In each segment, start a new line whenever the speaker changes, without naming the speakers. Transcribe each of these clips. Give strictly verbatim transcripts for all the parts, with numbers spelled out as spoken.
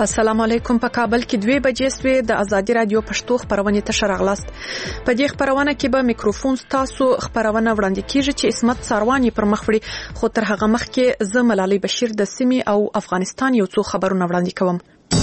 السلام علیکم. په کابل کې دوه بجې سوې د ازادي رادیو پښتو خبرونه ته شراغلاست. په دې خبرونه کې به میکروفون تاسو خبرونه وړاندې کیږي چې اسمت ساروانی پر مخ وړي، خو تر هغه مخکې زه ملالۍ بشیر د سیمې او افغانستان یو څو خبرونه وړاندې کوم.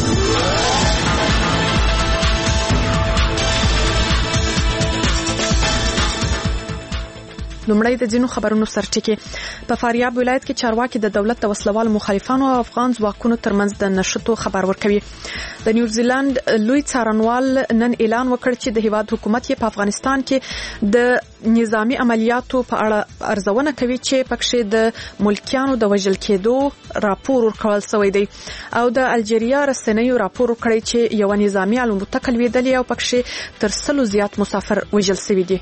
لومړی د ځینو خبرونو سرټکی. په فاریاب ولایت کې چارواکي د دولت د وسلوال مخالفانو او افغان ځواکونو ترمنځ د نشټو خبر ورکوي. د نیوزیلند لوی څارنوال نن اعلان وکړ چې د هیواد حکومت یې په افغانستان کې د نظامی عملیاتو په اړه ارزونه کوي چې پکې د ملکیانو د وژل کېدو راپور ورکول شوی دی، او د الجیریا رسنیو راپور ورکړی چې یو نظامی الوتکه لویدلې او پکې تر سلو زیات مسافر وژل شوي دي.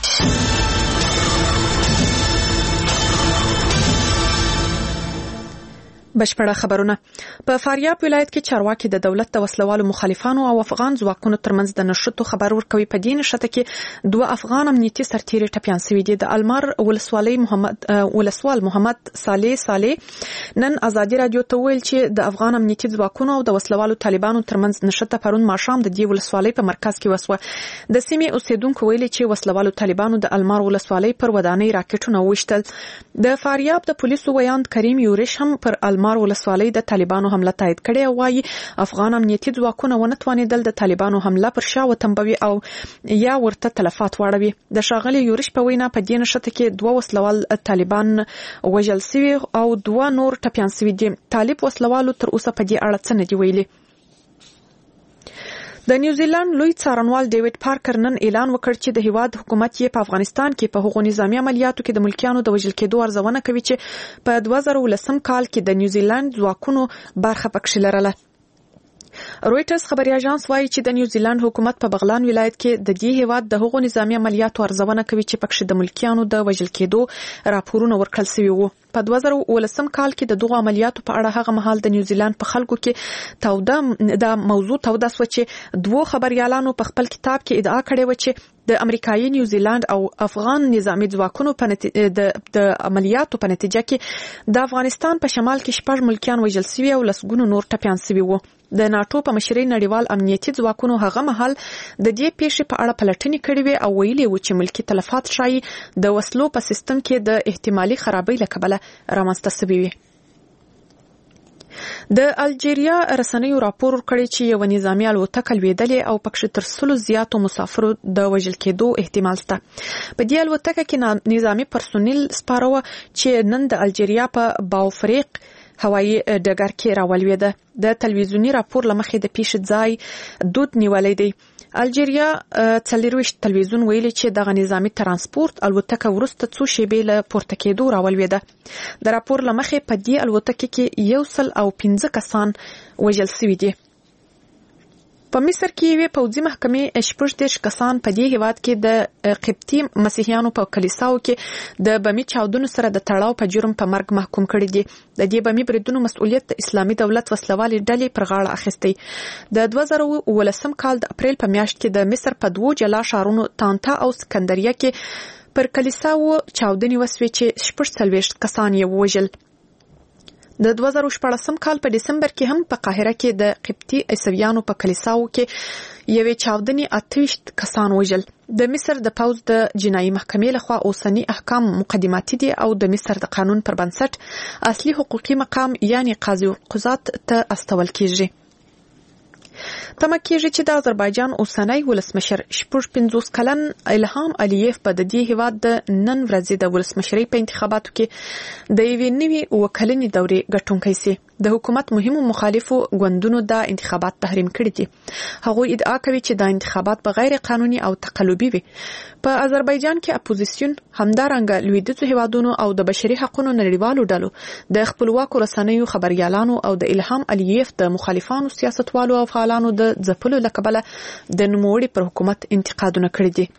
بشپړه خبرونه. په فاریاب ولایت کې چارواکي د دولت د وسلوالو مخالفانو او افغان ځواکونو ترمنځ د نشټو خبر ورکوي. په دې نشته کې دوه افغان امنیتي سرتیري ټپیان شوي دي. د المار ولسوالۍ محمد ولسوال محمد صالح صالح نن ازادي رادیو ته ویل چې د افغان امنیتي ځواکونو او د وسلوالو طالبانو ترمنځ نشته پرون ماښام د دې ولسوالۍ په مرکز کې وسوه. د سیمې اوسیدونکو ویلي چې وسلوالو طالبانو د المار ولسوالۍ پر ودانۍ راکټونه وشتل. د فاریاب د پولیسو ویاند کریم یورش هم پر المار مار ولسوالۍ د طالبانو حمله تایید کړې او وايي افغان امنیتي ځواکونه ونه توانېدل د طالبانو حمله پر شا وتمبوي او یا ورته تلفات واړوي. د ښاغلي یورش په وینا په دې نښته کې دوه وسلوال طالبان وژل شوي او دوه نور ټپیان شوي دي. طالب وسلوالو تر اوسه په دې اړه څه نه دي ویلي. د نیوزیلند لوی څارنوال ډیوډ پارکر نن اعلان وکړ چې د هیواد حکومت یې په افغانستان کې په هغو نظامی عملیاتو کې د ملکیانو د وژل کېدو ارزونه کوي چې په دوه زره ولسم کال کې د نیوزیلند ځواکونو برخه پکې لرله. رويټرز خبري اژانس وايي چې د نیوزیلند حکومت په بغلان ولایت کې د دې هیواد د هغو نظامی عملیاتو ارزونه کوي چې پکې د ملکیانو د وژل کېدو راپورونه ورکړل شوي وو. په دوه زره ولسم کال کې د دغو عملیاتو په اړه هغه مهال د نیوزیلند په خلکو کې توده د موضوع توده سو چې دوه خبريالانو په خپل کتاب کې ادعا کړې و چې د امریکایي نیوزیلند او افغان نظامی ځواکونو په د د عملیاتو په نتیجه کې د افغانستان په شمال کې شپږ ملکیان وژل شوي او لسګونو نور ټپیان شوي وو. د ناتو په مشرۍ نړیوال امنیتي ځواکونو هغه مهال د دې پیښې په اړه پلټنې کړې وې او ویلي و چې ملکی تلفات شایي د وسلو په سیستم کې د احتمالي خرابۍ له کبله رامنځته شوي وي. د الجیریا رسنیو راپور ورکړی چې یو نظامی الوتکه لویدلې او پکې تر سلو زیاتو مسافرو د وژل کېدو احتمال شته. په دې الوتکه کې نظامی پرسونل سپاره و چې نن د الجیریا په باوفریق هوایي ډګر کې راولویده. د تلویزیونی راپور لمخې د پیښې ځای دود نیولې دی. الجیریا څلورویشت تلویزیون ویلي چې دغه نظامی ترانسپورت الوتکه ورسته څو شیبې له پورته کېدو راولویده. د راپور لمخې په دې الوتکه کې یو سل او پنځه کسان وژل شوي دي. په مصر کې یوې پوځي محکمې شپږ دېرش کسان په دې هیواد کې د قبطي مسیحیانو په کلیساو کې د بمي چاودنو سره د تړاو په جرم په مرګ محکوم کړي دي. د دې بمي بریدونو مسؤلیت د اسلامي دولت وسلوالې ډلې پر غاړه اخیستی. د دوه زره ولسم کال د اپریل په میاشت کې د مصر په دوو جلا ښارونو تانتا او سکندریه کې پر کلیساو چاودنې وسوې چې شپږ څلوېښت کسان یې ووژل. د دوه زره شپاړسم کال په دسمبر کې هم په قاهره کې د قبطي عیسویانو په کلیساو کې یوې چاودنې اته ویشت کسان وژل. د مصر د پوځ د جنایي محکمې لخوا اوسنی احکام مقدماتي دي او د مصر د قانون پر بنسټ اصلي حقوقي مقام یعنی قاضي القضات ته استول کیږي. تمه کېږي چې د آذربایجان اوسنی ولسمشر شپږ پنځوس کلن الهام الیف په د دې هیواد د نن ورځې د ولسمشرۍ په انتخاباتو کې د یوې نوې وکلنې دورې ګټونکی سي. د حکومت مهمو مخالفو ګوندونو دا انتخابات تحریم کړي دي. هغوی ادعا کوي چې دا انتخابات به غیر قانوني او تقلبي وي. په آذربایجان کې اپوزیسیون همدارنګه لویدیځو هیوادونو او د بشري حقوقو نړیوالو ډلو د خپلواکو رسنیو خبريالانو او د الهام الیف د مخالفانو سیاستوالو او فعالانو د ځپلو لکبله د نوموړي پر حکومت انتقادونه کړي دي.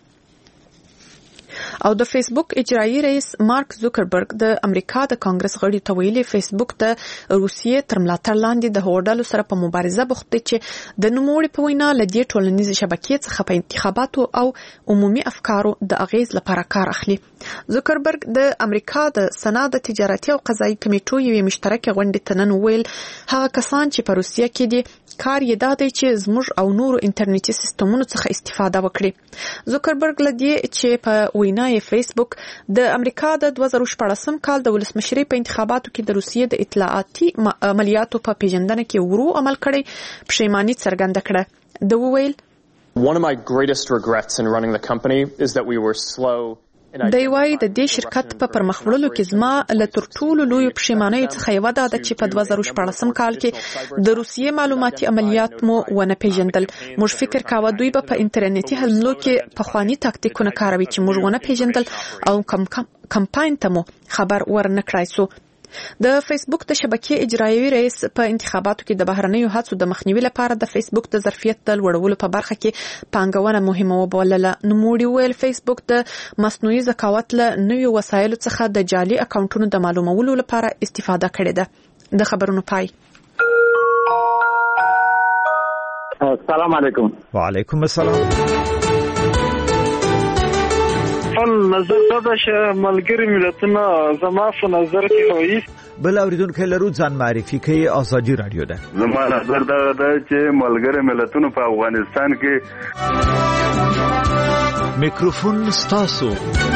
او د فیسبوک اجرایی رئیس مارک زوکربرګ د امریکا د کانګرس غړي ته ویلي فیسبوک د روسیې تر ملاتړ لاندې د هوډلو سره په مبارزه بوخت دي چې د نوموړي په وینا لدې ټولنیزې شبکې څخه په انتخاباتو او عمومي افکارو د اغیز لپاره کار اخلي. زوکربرګ د امریکا د سنا د تجارتي او قضایي کمیټو یوې مشترکه غونډې ته نن ویل هغه کسان چې په روسیه کې دي کار یې دا دی چې زموږ او نورو انټرنیټي سیستمونو څخه استفاده وکړي. زوکربرګ لدی چې په وینا یې فیسبوک د امریکا د دوه زره شپږم کال د ولسمشرۍ په انتخاباتو کې د روسیې د اطلاعاتي عملیاتو په پیژندنه کې ورو عمل کړی پښیمانی څرګنده کړه. د وویل
One of my greatest regrets in running the company is that we were slow.
دی وایي د دې شرکت په پرمخ وړلو کې زما له تر ټولو لویو پښیمانیو څخه یوه دا ده چې په دوه زره شپږم کال کې د روسیې معلوماتي عملیات مو ونه پیژندل. موږ فکر کاوه دوی به په انټرنیټي حملو کې پخواني تاکتیکونه کاروي چې موږ ونه پیژندل او کم کمپاین ته مو خبر ورنه کړای سو. د فیسبوک د شبکې اجرایوي رئیس په انتخاباتو کې د بهرنیو هڅو د مخنیوي لپاره د فیسبوک د ظرفیت د لوړولو په برخه کې پانګونه مهمه وبلله. نوموړي ویل فیسبوک د مصنوعي ذکاوت له نویو وسایلو څخه د جعلي اکاونټونو د معلومولو لپاره استفاده کړې ده. د خبرونو پای.
السلام علیکم.
وعلیکم السلام.
نظر دا چې ملګری ملتونه زما په نظر کې وایي
بل اوریدونکو لرو ځان معرفي کوي. ازادي رادیو ده.
زما نظر دا ده چې ملګری ملتونه په افغانستان کې
میکروفون ستاسو.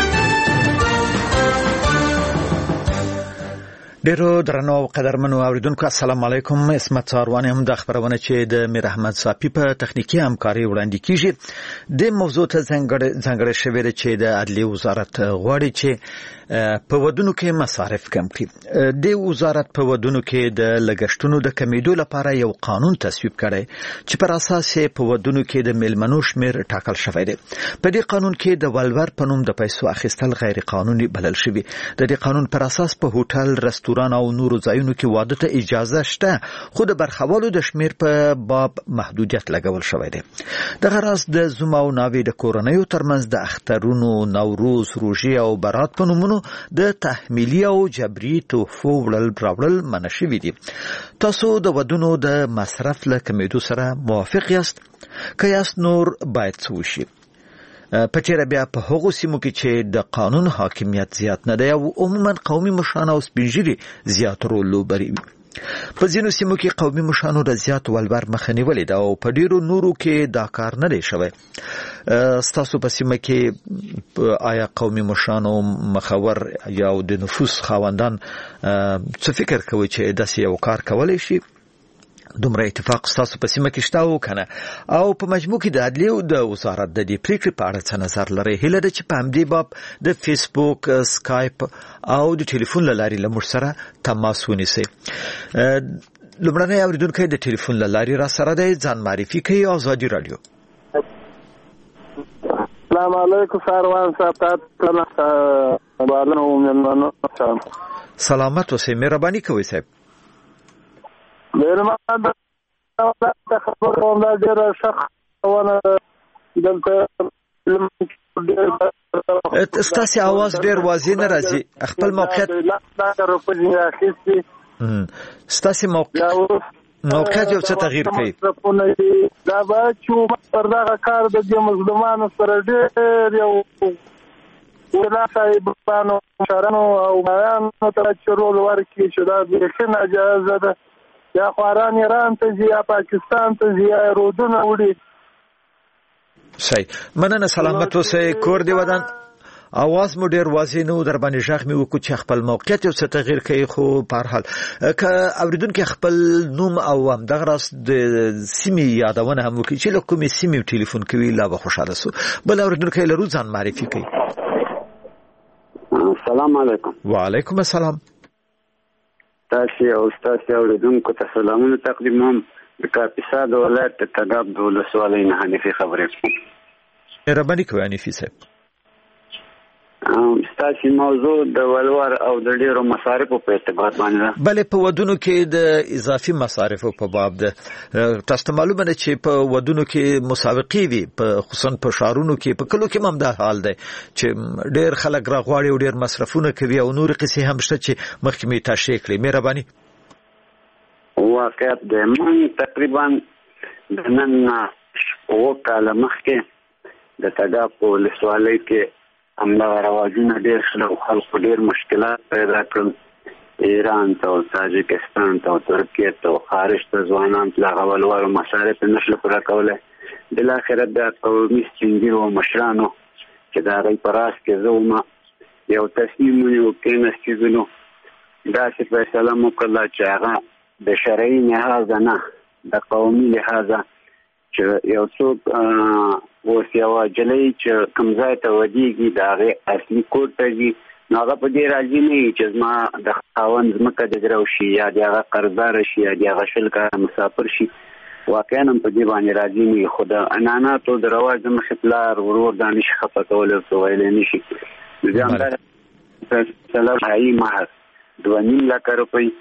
ډیرو درنو او قدرمنو اوریدونکو السلام علیکم. اسمت ساروان هم د خبرونه چې د میر احمد صافی په تخنیکی همکاري وړاندې کیږي. د موضوع ته څنګه څنګه شوی چې د عدلیه وزارت غواړي چې په ودونو کې مصارف کم کړي. د وزارت په ودونو کې د لګښتونو د کمیدو لپاره یو قانون تصویب کړي چې پر اساس په ودونو کې د میلمنو شمیر ټاکل شوی دی. په دې قانون کې د ولور په نوم د پیسو اخیستل غیر قانوني بلل شوی. د دې قانون پر اساس په هوټل، رستوران او نورو ځایونو کې واده ته اجازه شته، خو د برخوالو د شمیر په باب محدودیت لګول شوی دی. د غرض د زوم او ناوې د کورنیو ترمنځ د اخترونو، نوروز، روژې او برات په نومونو د تحمیلی او جبري تحفو وړل راوړل منع شوي دي. تاسو د ودونو د مصرف له کمیدو سره موافق یاست؟ که یاست نور باید څه وشي؟ په چیرې بیا په هغو سیمو کې چې د قانون حاکمیت زیات نه دی او عموما قومي مشران او سپین ږیري زیات رول لوبوي. په ځینو سیمو کې قومي مشرانو د زیات ولور مخه نیولې ده او په ډیرو نورو کې دا کار نه دی شوی. ستاسو په سیمه کې آیا قومي مشرانو مخور یا د نفوس خاوندان څه فکر کوي چې داسې یو کار کولی شي؟ دومره اتفاق ستاسو په سیمه کې شته او کنه؟ او په مجموع کې د عدلیې او د وزارت د دې پریکړې په اړه څه نظر لري؟ هیله ده چې په همدې باب د فیسبوک، سکایپ او د ټلیفون له لارې له موږ سره تماس ونیسئ. لومړنی اوریدونکی د ټلیفون له لارې را سره دی. ځان معرفي کوي. ازادي رادیو.
السلام علیکم ساروان صاحب.
سلامت اوسئ. مهرباني کوئ صاحب.
مهربان د خبرو هم دا ډېره ښه دلته
ستاسې اواز ډېر واضح نه راځي. خپل موقعیت ستاسې موقعیت یو څه تغییر کوي.
دا باید چې پر دغه کار د دې مظلومانو سره ډېر یو ولا صاحبانو مشرانو او بیانو ته چې رول ورکړي چې دا بیخي ناجایزه ده. یا خواران ایران ته ځي یا پاکستان ته ځي یا رودونه وړي.
صحیح. مننه. سلامت اوسئ. کور دې ودان. اواز مو ډیر واضح نه و، در باندې ژغ مې وکړو چې خپل موقعیت یو څه تغییر کوي، خو په هر حال که اوریدونکي خپل نوم او همدغه راز د سیمې یادونه هم وکړي چې له کومې سیمې ټلیفون کوي لا به خوشحاله سو. بل اوریدونکی لرو، ځان معرفي کوي.
السلام علیکم.
وعلیکم السلام.
تاسو او تاسو اوریدونکو ته سلامونه تقدیموم. د کاپیسا د ولایت د تګاب د ولسوالۍ نه حنیفي خبرې کوم.
مهرباني کوئ حنیفي صاحب.
ستاسو موضوع د ولور او د ډیرو مصارفو په اعتبار باندې ده.
بلې په ودونو کې د اضافي مصارفو په باب ده. تاسو ته معلومه ده چې په ودونو کې مسابقې وي، په خصوصا په ښارونو کې، په کلو کې هم دا حال دی چې ډیر خلک راغواړي او ډیر مصرفونه کوي او نور قصې هم شته چې مخکې مې تشریح کړې. مهرباني.
واقعیت دی. من تقریبا د نن اووه کاله مخکې د تګاب په ولسوالۍ کې همدغه رواجونه ډېر شول او خلکو ډېر مشکلات پیدا کړل. ایران ته او تاجکستان ته او ترکیه ته او خارج ته ځوانان تلغه ولور مصارف نشل پوره کوله. بالاخره د قومي سپین او مشرانو چې دا غي پراس کې زوما یو تصمیم یو کېناستي نو دا چې فیصله وکړه چې هغه د شرعي لحاظ نه د قومي لحاظ چې یو څوک اوس یو جلۍ چې کوم ځای ته ودیږي د هغې اصلي کور ته ځي نو هغه په دې راضي نه وي چې زما د خاوند ځمکه د درو شي یا د هغه قرضداره شي یا د هغه شل کاله مسافر شي. واقعا هم په دې باندې راضي نه وي. خو د عنعناتو د رواج د مخې پلار ورور دا نشي خفه کولی ورته ویلی نه شي. بیا همداسې فیصله شاهي مهر دوه نیم لکه روپۍ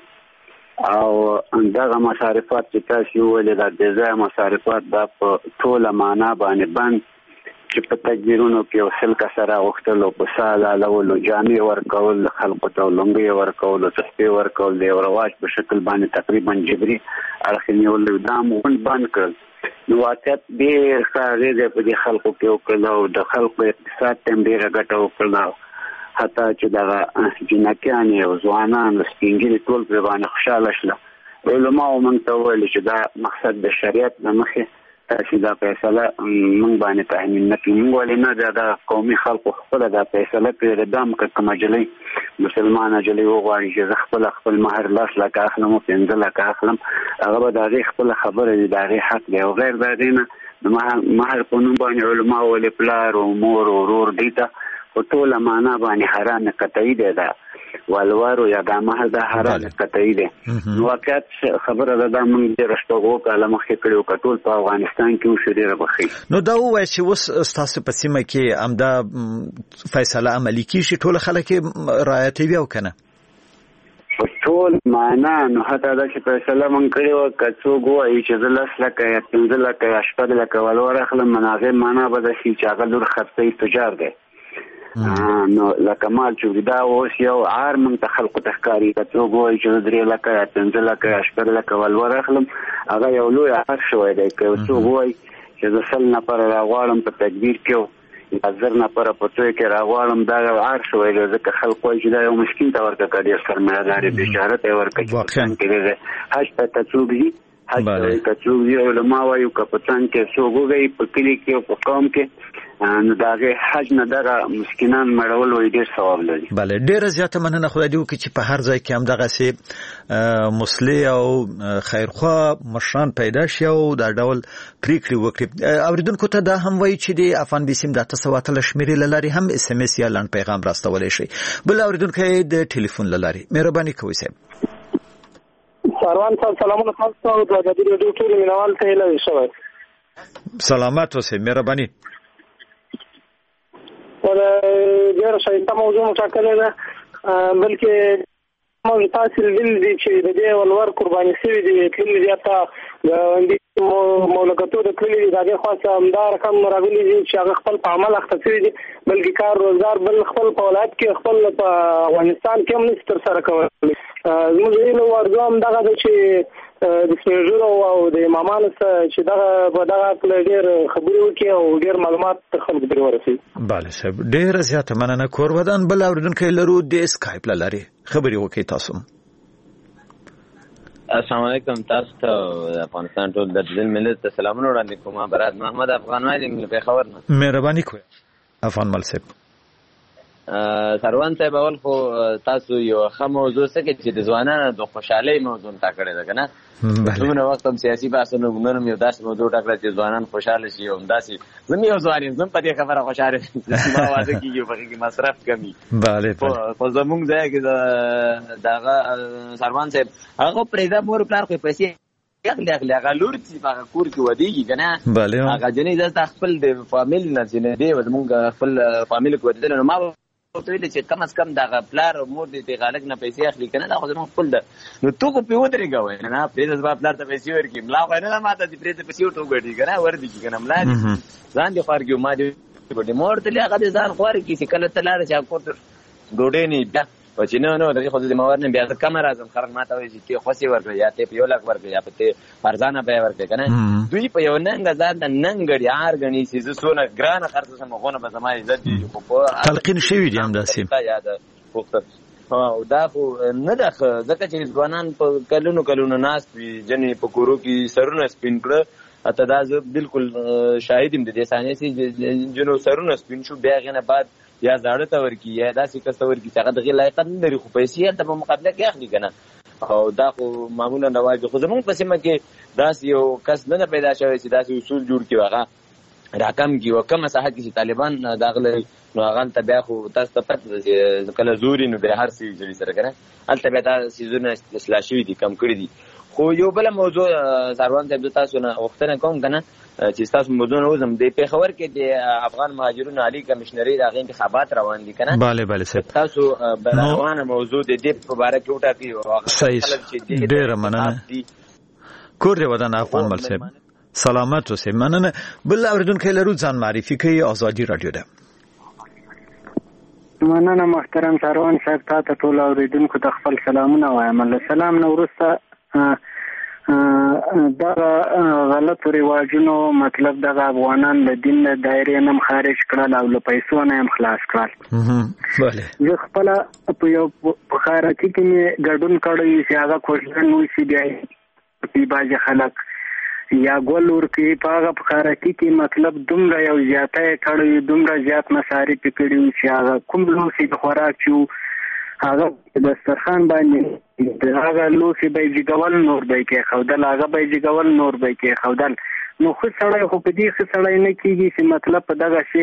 او دغه مصارفات چې تاسې وویلې دا بې ځایه مصارفات دا په ټوله معنا باندې بند چې په تدبیرونو کې یو سل کسه راغوښتل او په ساه حلالولو جامې ورکول خلکو ته لونګۍ ورکول او تسپې ورکول د یو رواج په شکل باندې تقریبا جبري اړخ یې نیول دا هم بند کړل. نو واقعیت ډېر ښه اغېزه په دې خلکو کې وکړله او د خلکو اقتصاد ته هم ډېره ګټه وکړله. حتی چې دغه جنکیانې او ځوانان او سپین ږیري ټول پرې باندې خوشحاله شله. علماو موږ ته وویل چې دا مقصد د شریعت نه مخې تاسې دا فیصله موږ باندې تحمیل نه کړي. موږ ولې نه دا د قومي خلکو خپله دا فیصله کړې ده. هم که کومه نجلۍ مسلمانه نجلۍ وغواړي چې زه خپله خپل مهر لس لکه اخلم او پنځه لکه اخلم هغه به د هغې خپله خبره وي د هغې حق دی او غیر د هغې نه د مهر په نوم باندې علما ولې پلار او مور او ورور دوی ته په ټوله معنا باندې حرام قطعي دی ده والوارو یا دا مهر دا حرام قطعي دی. نو واقعیت خبره ده دا موږ ډېره شپږو کاله مخکې کړې وه که ټول په افغانستان کې وشو ډېره به ښه.
نو دا ووایه چې اوس ستاسو په سیمه کې همدا فیصله عملي کېږي ټول خلک یې رعایتوي او که نه؟
په ټول معنا نو حتی دا چې فیصله موږ کړې وه که څوک ووایي چې زه لس لکه یا پنځه لکه یا شپږ لکه ولور اخلم نو هغې معنا به دا شي چې هغه لور خرڅوي تجار دی. نو لکه مال چې دا اوس یو عار موږ ته خلکو ته ښکاري که څوک ووایي چې زه درې لکه یا پنځه لکه یا شپږ لکه ولور اخلم هغه یو لوی عار شوی دی. که یو څوک ووایي چې زه سل نفره راغواړم په تدبیر کې یا زر نفره په توی کې راغواړم دا یو عار شوی دی ځکه خلک وایي چې دا یو مسکین ته ورکړه که ډېر سرمایه‌دار یې بېچاره ته یې ورکړه چې په څنګ کې دی حج ته که څوک ځي حج ته که څوک ځي علما وایي که په څنګ کې څوک وګوي په کلي کې او په قوم کې نو د هغې حج نه دغه مسکینان مړول وایي ډېر ثواب لري.
بله ډېره زیاته مننه. خدای دې وکړي چې په هر ځای کې همدغسې مصلح او خیرخوا مشران پیدا شي او دا ډول پرېکړې وکړي. اورېدونکو ته دا هم وایي چې د افغان بیسیم د اته سوه اتلس شمېرې له لارې هم اس ام اس یا لنډ پیغام راستولی شئ. بل اورېدونکی د ټلیفون له لارې مهرباني کوئ صاحب.
ساروان صاحب سلامونه تاسو ته او د ازادي راډیو ټول مینوال ته هیله شوی.
سلامت اوسئ مهرباني.
ډېره ښایسته موضوع مو ټاکلې ده بلکې موږ تاسې لیدلي دي چې د دې ولور قرباني شوي دي تللي دي حتی د مملکتو د تللي دي د هغې خوا څخه همدا رقم راغلي دي چې هغه خپل په عمل اخته شوي دي بلکې کار روزګار بل خپل په ولایت کې خپل په افغانستان کې هم نشي ترسره کولی. زموږ هیله او ارزو هم دغه ده چې د سپین ږیرو او د امامانو څخه چې دغه په دغه هکله ډېر خبرې وکړي او ډېر معلومات خلکو پرې ورسوي.
بله صاحب ډېره زیاته مننه. کوربدان بل اورېدونکی لرو د اسکایپ له لارې خبرې وکړئ تاسو.
السلام علیکم. تاسو ته افغانستان ټول د ځل ملت ته سلامونه وړاندې کوم. برات محمد افغان وایم له پېښور نه.
مهرباني کوئ افغان مل صاحب.
سروان صاحب اول خو تاسو یو ښه موضوع څه کې چې د ځوانانو د خوشحالۍ موضوع ټاکلې ده که نه؟ څومره وخت هم سیاسي بحثونه نن هم یو داسې موضوع ټاکله چې ځوانان خوشحاله شي او همداسې زه هم یو ځوان یم زه هم په دې خبره خوشحاله شم زما واده کېږي په هغې کې مصرف کم وي خو زمونږ ځای کې د هغه سروان صاحب هغه پرېږده مور پلار خو یې پیسې اخلي اخلي هغه لور چې په هغه کور کې ودېږي که نه هغه جنۍ دلته خپل د فامیل نه چې دی زمونږ خپل فامیل کې ودېدلی نو ما ورته ویلې چې کم از کم دغه پلار او مور دې دغه هلک نه پیسې اخلي که نه دا خو زمونږ خپل ده نو تو خو پرې ودرېږه وایي نه پرېږده زما پلار ته پیسې ورکړي ملا خو یې نه ده ما ته دې پرېږده پیسې ورته وګټي که نه وردي کړي که نه ملا دې ځان دې خوار کړي ما دې وګټي ما ورته ویلې هغه دې ځان خوار کړي چې کله ته لاړه چې کور ته ډوډۍ نه بیا چې نه نه دغې خو زه د ما ور نه بیا زه کمه راځم خلک ما ته وایي چې ته خوسې ورکړه یا ته په یو لاک ورکړه یا په ته فرزانه بیه ورکړه که نه دوی په یو ننګه ځان د ننګ ګړي عار ګڼي چې زه څونه ګرانه خرڅه شم هغونه به زما عزت دي خو په
تلقین شوي دي همداسې
او دا خو نه ده ځکه چې ځوانان په کلونو کلونو ناست وي ځینې په کورو کې سرونه سپین کړه اته دا زه بالکل شاهد یم د دې صحنې چې جنو سرونه سپین شو بیا هغې نه بعد یا زاړه ته ورکړي یا داسې کس ته ورکړي چې هغه د هغې لایقت نه لري خو پیسې هلته په مقابله کې اخلي که نه او دا خو معمولا رواج خو زمونږ په سیمه کې داسې یو کس نه ده پیدا شوی چې داسې اصول جوړ کړي هغه راکم کړي او کومه ساحه کې چې طالبان داخله نو هغه هلته بیا خو تاسو ته پته ده چې کله زور نو بیا هر څه جوړي سره که نه هلته بیا دا څیزونه اصلاح شوي دي کم کړي دي خو یو بله موضوع ساروان صاحب زه تاسو نه غوښتنه کوم که نه چې ستاسو موضوع نه وځم د پېښور کې د افغان مهاجرونو عالي کمشنري د هغې انتخابات روان دي که نه
بله بله صاحب
تاسو روانه موضوع د دې په باره کې وټاکئ
صحیح ډېره مننه کور دې ودان افغان مل صاحب سلامت اوسئ مننه بل اورېدونکی لرو ځان معرفي کوي ازادي راډیو ده
مننه محترم ساروان صاحب تا ته ټول اورېدونکو ته خپل سلامونه وایم له سلام نه وروسته دا غلطو رواجونو مطلب دغه افغانان له دین له دایرې نه هم خارج کړل او له پیسو نه هم خلاص کړل زه خپله په یو په خیراتي کې مې ګډون کړی چې هغه کوشدن وشي بیا یې بعضې خلک یا ګل ورکوي په هغه په خیراتي کې مطلب دومره یو زیاتی یې کړی دومره زیات مصارف یې کړي وي چې هغه کوم لوښي د خوراک چې وو هغه دسترخوان باندې هغه لوښي به یې جګول نور به یې کېښودل هغه به یې جګول نور به یې کېښودل نو ښه سړی خو په دې ښه سړی نه کېږي چې مطلب په دغه شی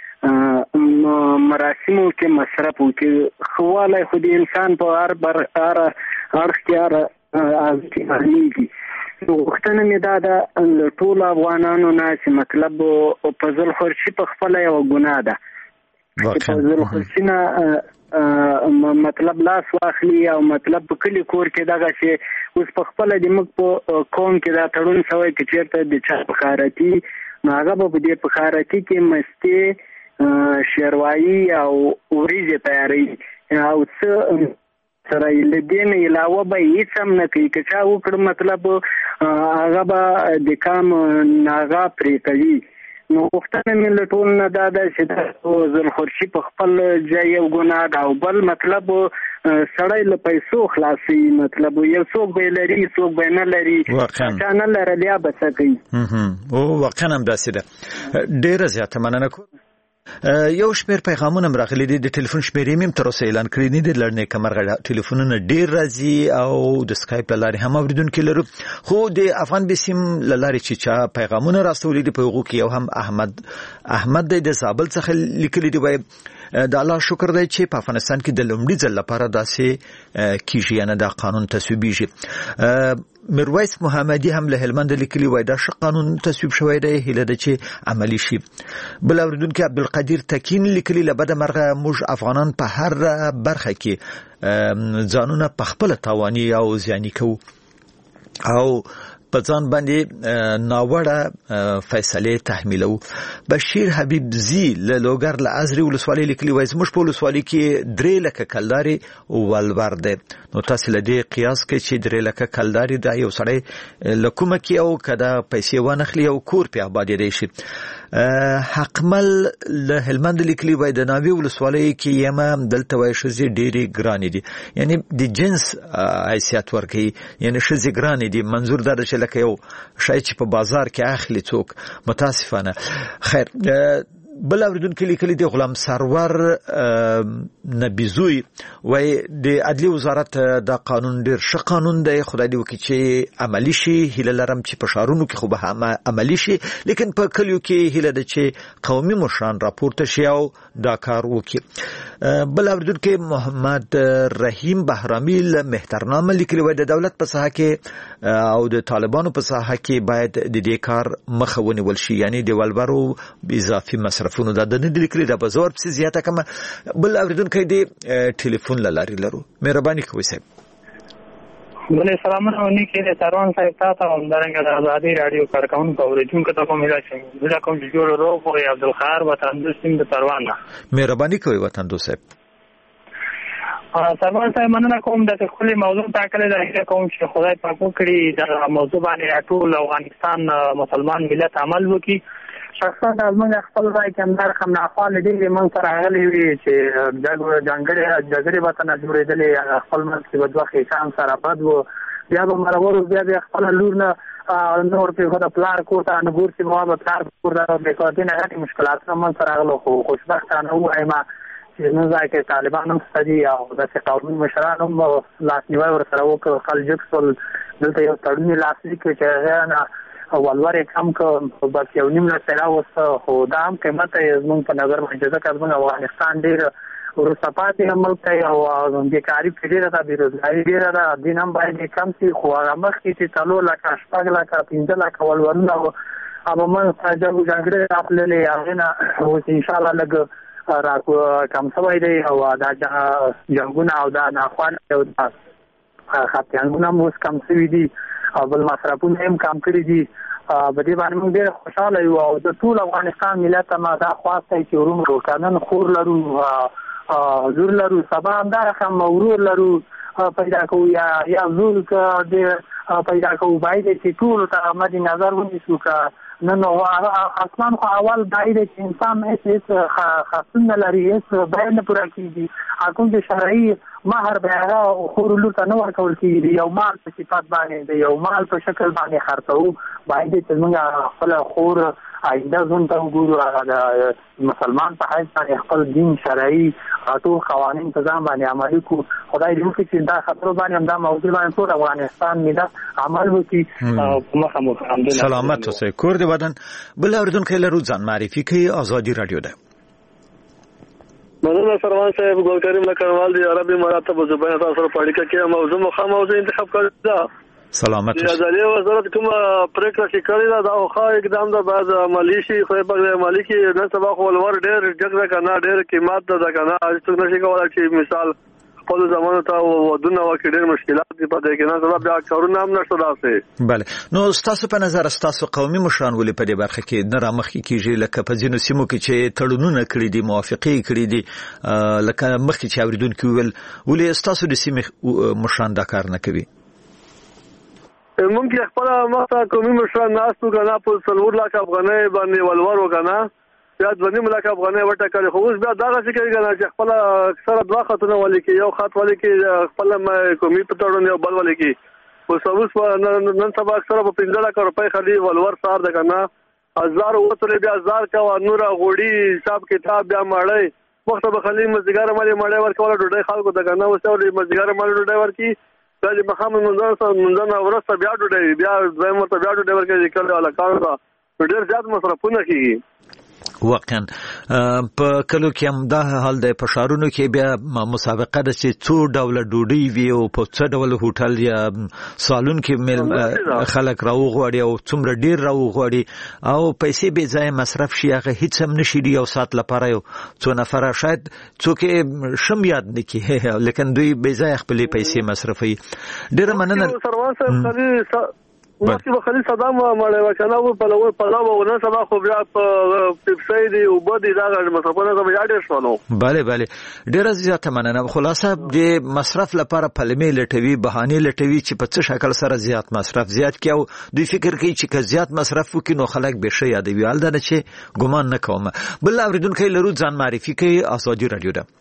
مراسمو کې مصرف وکړي ښه والی خو د انسان په هر بر هر اړخ کې هر کې معلومېږي نو غوښتنه مې دا ده له ټولو افغانانو نه چې مطلب په ذوالخورشي په خپله یوه ګناه ده چې په ذوالخورشي نه مطلب لاس واخلي او مطلب په کلي کور کې دغه شی اوس په خپله د موږ په قوم کې دا تړون شوی که چېرته د چا په خیراتي نو هغه به په دې په خیراتي کې مستې شیروایي او وریجې تیاروي او څه سره له دې نه علاوه به هېڅ هم نه کوي که چا وکړ مطلب هغه به د کام ناغه پرې کوي نو غوښتنه مې له ټول نه دا ده چې دا ذوالخورشي په خپل ځای یو ګناه ده او بل مطلب سړی له پیسو خلاصوي مطلب یو څوک به یې لري څوک به یې نه لري چا نه لرل یا به څه کوي
او واقعا هم داسې ده ډېره زیاته مننه کوم یو شمېر پیغامونه هم راغلي دي د ټلیفون شمېرې مې هم تر اوسه اعلان کړي نه دي لږ نیکمرغه ټلیفونونه ډېر راځي او د سکایپ له لارې هم اورېدونکي لرو خو د افغان بیسیم له لارې چې چا پیغامونه راستولي دي په هغو کې یو هم احمد احمد دی د زابل څخه لیکلي دي وایي د الله شکر دی چې په افغانستان کې د لومړي ځل لپاره داسې کیږي یعنې دا قانون تصویبیږي میرویس محمدي هم له هلمند لیکلي وای دا ښه قانون تصویب شوی دی هیله ده چې عملي شي بل اورېدونکي عبدالقدیر تکین لیکلي له بده مرغه موږ افغانان په هر برخه کې ځانونه په خپله تاواني او زیاني کوو او په ځان باندې ناوړه فیصلې تحمیلو بشیر حبیب زی له لوګر له ازري ولسوالۍ لیکلي وایي زموږ په ولسوالۍ کې درې لکه کلدارې ولور دی نو تاسې له دې قیاس کوئ چې درې لکه کلدارې دا یو سړی له کومه کې او که دا پیسې وانخلي او کور پرې ابادېدی شي حقمل له هلمند لیکلي وایي د ناوې ولسوالۍ کې یم دلته وایي ښځې ډېرې ګرانې دي یعنې د جنس حیثیت ورکوي یعنې ښځې ګرانې دي منظور دا ده چې لکه یو شی چې په بازار کې اخلي څوک متاسفانه خیر بل اورېدونکي لیکلي دي غلام سرور نبیزوی وایي د عدلي وزارت دا قانون ډېر ښه قانون دی خدای دې وکړي چې عملي شي هیله لرم چې په ښارونو کې خو به عملي شي لیکن په کلیو کې هیله ده چې قومي مشران راپورته شي او دا کار وکړي بل اورېدونکي محمد رحیم بهرامي له مهترنامه لیکلي وایي د دولت په ساحه کې او د طالبانو په ساحه کې باید د دې کار مخه ونیول شي یعنې د ولبرو اضافي مصرفونو دا د نه لیکلي دا به زه ورپسې زیاته کړم بل اورېدونکی دی ټلیفون له لارې لرو مهرباني کوئ صاحب
بلې سلامونه او نیکې د سروان صاحب تا ته همدارنګه د ازادي راډیو کارکوونکو اورېدونکو ته کوم هیله هیله کوم چې جوړ روغ وي عبدالخیار وطندوس سیم د سروان نه
مهرباني کوئ وطندوس صاحب
سروان صاحب مننه کوم د ښکلې موضوع ټاکلې ده هیله کوم چې خدای پاک وکړي د موضوع باندې ټول افغانستان مسلمان ملت عمل وکړي شخصا زموږ خپل ځای کې همدار کوم ناخوالې ډېرې موږ سره راغلي وي چې جګړې جګړې به ته نه جوړېدلې خپل منځ کې به دوه خېچان سره بد وو بیا به مرور بیا بیا خپله لور نه نور پرېښوده پلار کور ته نه ګورسي ما به پلار کور ته پرېښوده دې نه غټې مشکلاتونه موږ سره راغلو خو خوشبختانه ووایم چې زموږ ځای کې طالبان هم شته دي او داسې قومي مشران هم لاسنیوی ورسره وکړ خلک جګ شول دلته یو تړون یې لاسلیک کړ چې هغه نه ولور یې کم کړ بس یو نیم لک سېلاب وسته خو دا هم قیمت یې زموږ په نظر باندې ځکه زموږ افغانستان ډېر وروسته پاتې هم ملک دی او بېکاري پکې ډېره ده بېروزګاري ډېره ده دین هم باید یې کم شي خو هغه مخکې چې څلور لکه شپږ لکه پنځه لکه ولورونه وو هغه منځ ته جنګ جګړې راتللې هغې نه اوس انشاءالله لږ را کم شوی دی او دا جنګونه او دا ناخوالې او دا خپیانګونه هم اوس کم شوي دي او بل مصرفونه هم کم کړي دي په دې باندې موږ ډېر خوشحاله یو او د ټول افغانستان ملت ته ما دا خواست دی چې ورومرو که نن خور لرو زور لرو سبا همدا رقم ورور لرو پیدا کوو یا یا زور که ډېر پیدا کوو باید چې ټولو ته مد نظر ونیسو که نن اصلا خو اول باید چې انسان هېڅ خاصون نه لري هېڅ باید نه پوره کېږي کوم چې شرعي مهر به هغه خور لور ته نه ورکول کېږي د یو مال په صفت باندې د یو مال په شکل باندې خرڅوو باید چې موږ خپله خور آینده ژوند ته وګورو هغه د مسلمان په حیث باندې خپل دین شرعي ټول قوانین په ځان باندې عملي کړو خدای دې وکړي چې دا خبرو باندې هم دا موضوع باندې ټول افغانستان ملت عمل وکړي او په مخه مو الحمدلله
سلامت اوسئ کور دې ودان بل اورېدونکی لرو ځان معرفي کوي ازادي راډیو ده
مننه سروان صاحب ګل کریم لکړوال دی عربي مراتب زبان تاسو سره پاړیکه کې موضوع مخه موضوع انتخاب کړی دا
سلامت
اوسئ عدالت وزارت کوم پریکړه چې کړی دا او خا اقدام دا بعد عملی شي خو په عملی کې نن سبا خو ولور ډېر جګړه کنه ډېر قیمت ده کنه اج څنګه نشي کولای چې مثال خپل زمانه ته ودونه وکړي ډېر مشکلات دي په دې کې نه سبا بیا کارونه هم نشته داسې
بله نو تاسو په نظر تاسو قومي مشران ولې په دې برخه کې نه رامخکې کیږي لکه په ځینو سیمو کې چې تړونونه کړی دي موافقې کړی دي لکه مخکې چې اوریدونکو ویل ولې تاسو د سیمې مشران دا کار نه کوي
ممکن خپل مخته قومي مشران ناستو کنه په څلور لک افغانۍ باندې ولور وکنه بیا د ونیم لک افغانۍ وټه کړي خو اوس بیا دغه څه کوي کنه چې خپل اکثره دوه خطونه ولي کې یو خط ولي کې خپل قومي پټړون یو بل ولي کې اوس اوس نن سبا اکثره په پنځه لک روپۍ خالي ولور سار ده کنه هزار وتر بیا هزار کا نور غوړي حساب کتاب بیا ماړی وخت به خالي مزګار مالي ماړی ورکول ډوډۍ خلکو ده کنه اوس ولې مزګار مالي ډوډۍ ورکی دا چې مخامه منځنه منځنه ورسته بیا ډوډۍ بیا ځای مرته بیا ډوډۍ ورکړي چې کله ولا کار دا ډېر زیات مصرفونه کیږي
واقعا په کلو کې هم دا حال دی په ښارونو کې بیا مسابقه ده چې څو ډوله ډوډۍ وي او په څه ډول هوټل یا سالون کې مل خلک راوغواړي او څومره ډېر راوغواړي او پیسې بې ځایه مصرف شي هغه هیڅ هم نشي یو ساعت لپاره یو څو نفره شاید څوک شم یاد نه کړي لیکن دوی بې ځایه خپلې پیسې مصرفوي ډېره مننه
سروان صاحب خالي واسي بخلي صدام مړ وکنه په لور په لور نه سبا خو بیا په پیپسي دی او بده دا مصرفونه زما یاد شونو
bale bale ډیره زیاته مننه خلاصه د مصرف لپاره پلمې لټوي بهانه لټوي چې په څه شکل سره زیات مصرف زیات کیو دوی فکر کوي چې که زیات مصرف وکړي نو خلک به شي یادوي حال دا چې ګمان نه کوم بل اوریدونکو لرو ځان معرفي کوي ازادي رادیو ده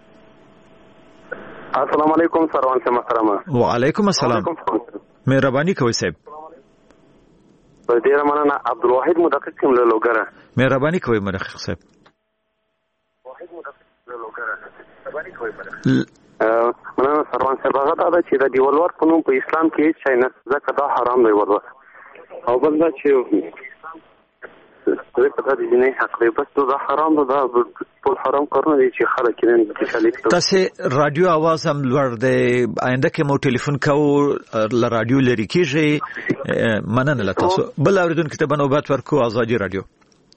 السلام علیکم سروان صاحب محترمه
وعلیکم السلام مهرباني کوئ صاحب
په ډیر مننه عبدالواحد مدقق کوم له لوګره
مهرباني کوئ مدقق صاحب
واحد مدقق له لوګره مهرباني کوئ مدقق مننه سروان صاحب هغه دا چې د دیولور په نوم په اسلام کې هیڅ شی نه ځکه دا حرام دی ورور او بل دا چې زه په دې نه حق دی بس دا حرام ده ټول حرام کارونه دي چې خلک یې نه شالي
تاسو رادیو आवाज هم لوړ دی آینده کې مو ټلیفون کوو ل رادیو لري کیږي مننه له تاسو بل اوریدونکو ته بنوبت ورکو ازادي رادیو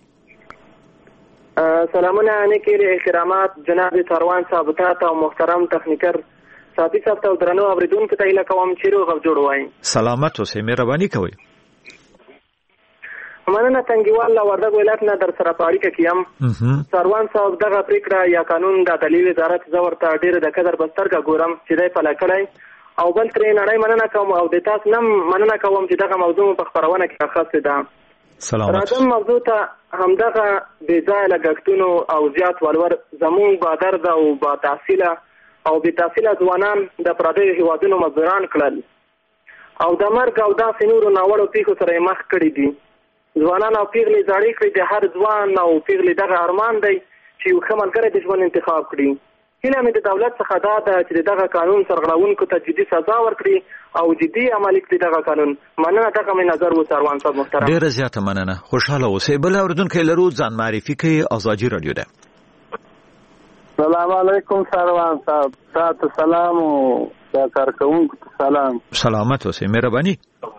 سلامونه نیکي احترامات جناب سروان صاحب ته او محترم تخنیکر ساتي صاحب ته درنو اوریدونکو ته اله کوم چې روغ جوړ وای
سلامت اوسئ مهرباني کوئ
مننه تنګیوال لا وردګ ولایت نه در سره پاړیکه کیم سروان صاحب دغه پریکړه یا قانون د عدالت وزارت زورته ډیر د قدر بسترګه ګورم چې دای په لکړای او بل ترې نړۍ مننه کوم او د تاسو نم مننه کوم چې دغه موضوع په خبرونه کې خاصه ده
سلامت
راځم موضوع ته همدغه بې ځایه لګښتونو او زیات ولور زموږ بادرده او با تحصیله او بې تحصیله ځوانان د پردیو هیوادونو مزدوران کړل او د مرګ او داسې نورو ناوړو پیښو سره یې مخ کړي دي. ځوانان او پیغلې زړې کړي د هر ځوان او پیغلې دغه ارمان دی چې یو ښه ملګری د ژوند انتخاب کړي. هیله مې د دولت څخه دا ده چې دغه قانون سرغړونکو ته جدي سزا ورکړي او جدي عملي کړي دغه قانون. مننه. دغه مې نظر و سروان صاحب محترم.
ډېره زیاته مننه. خوشحاله اوسئ. بل اورېدونکی لرو ځان معرفي کوي. ازادي راډیو ده.
سلام علیکم سروان صاحب. تاسو سلام او کارکونکو ته سلام.
سلامت اوسئ. مهرباني.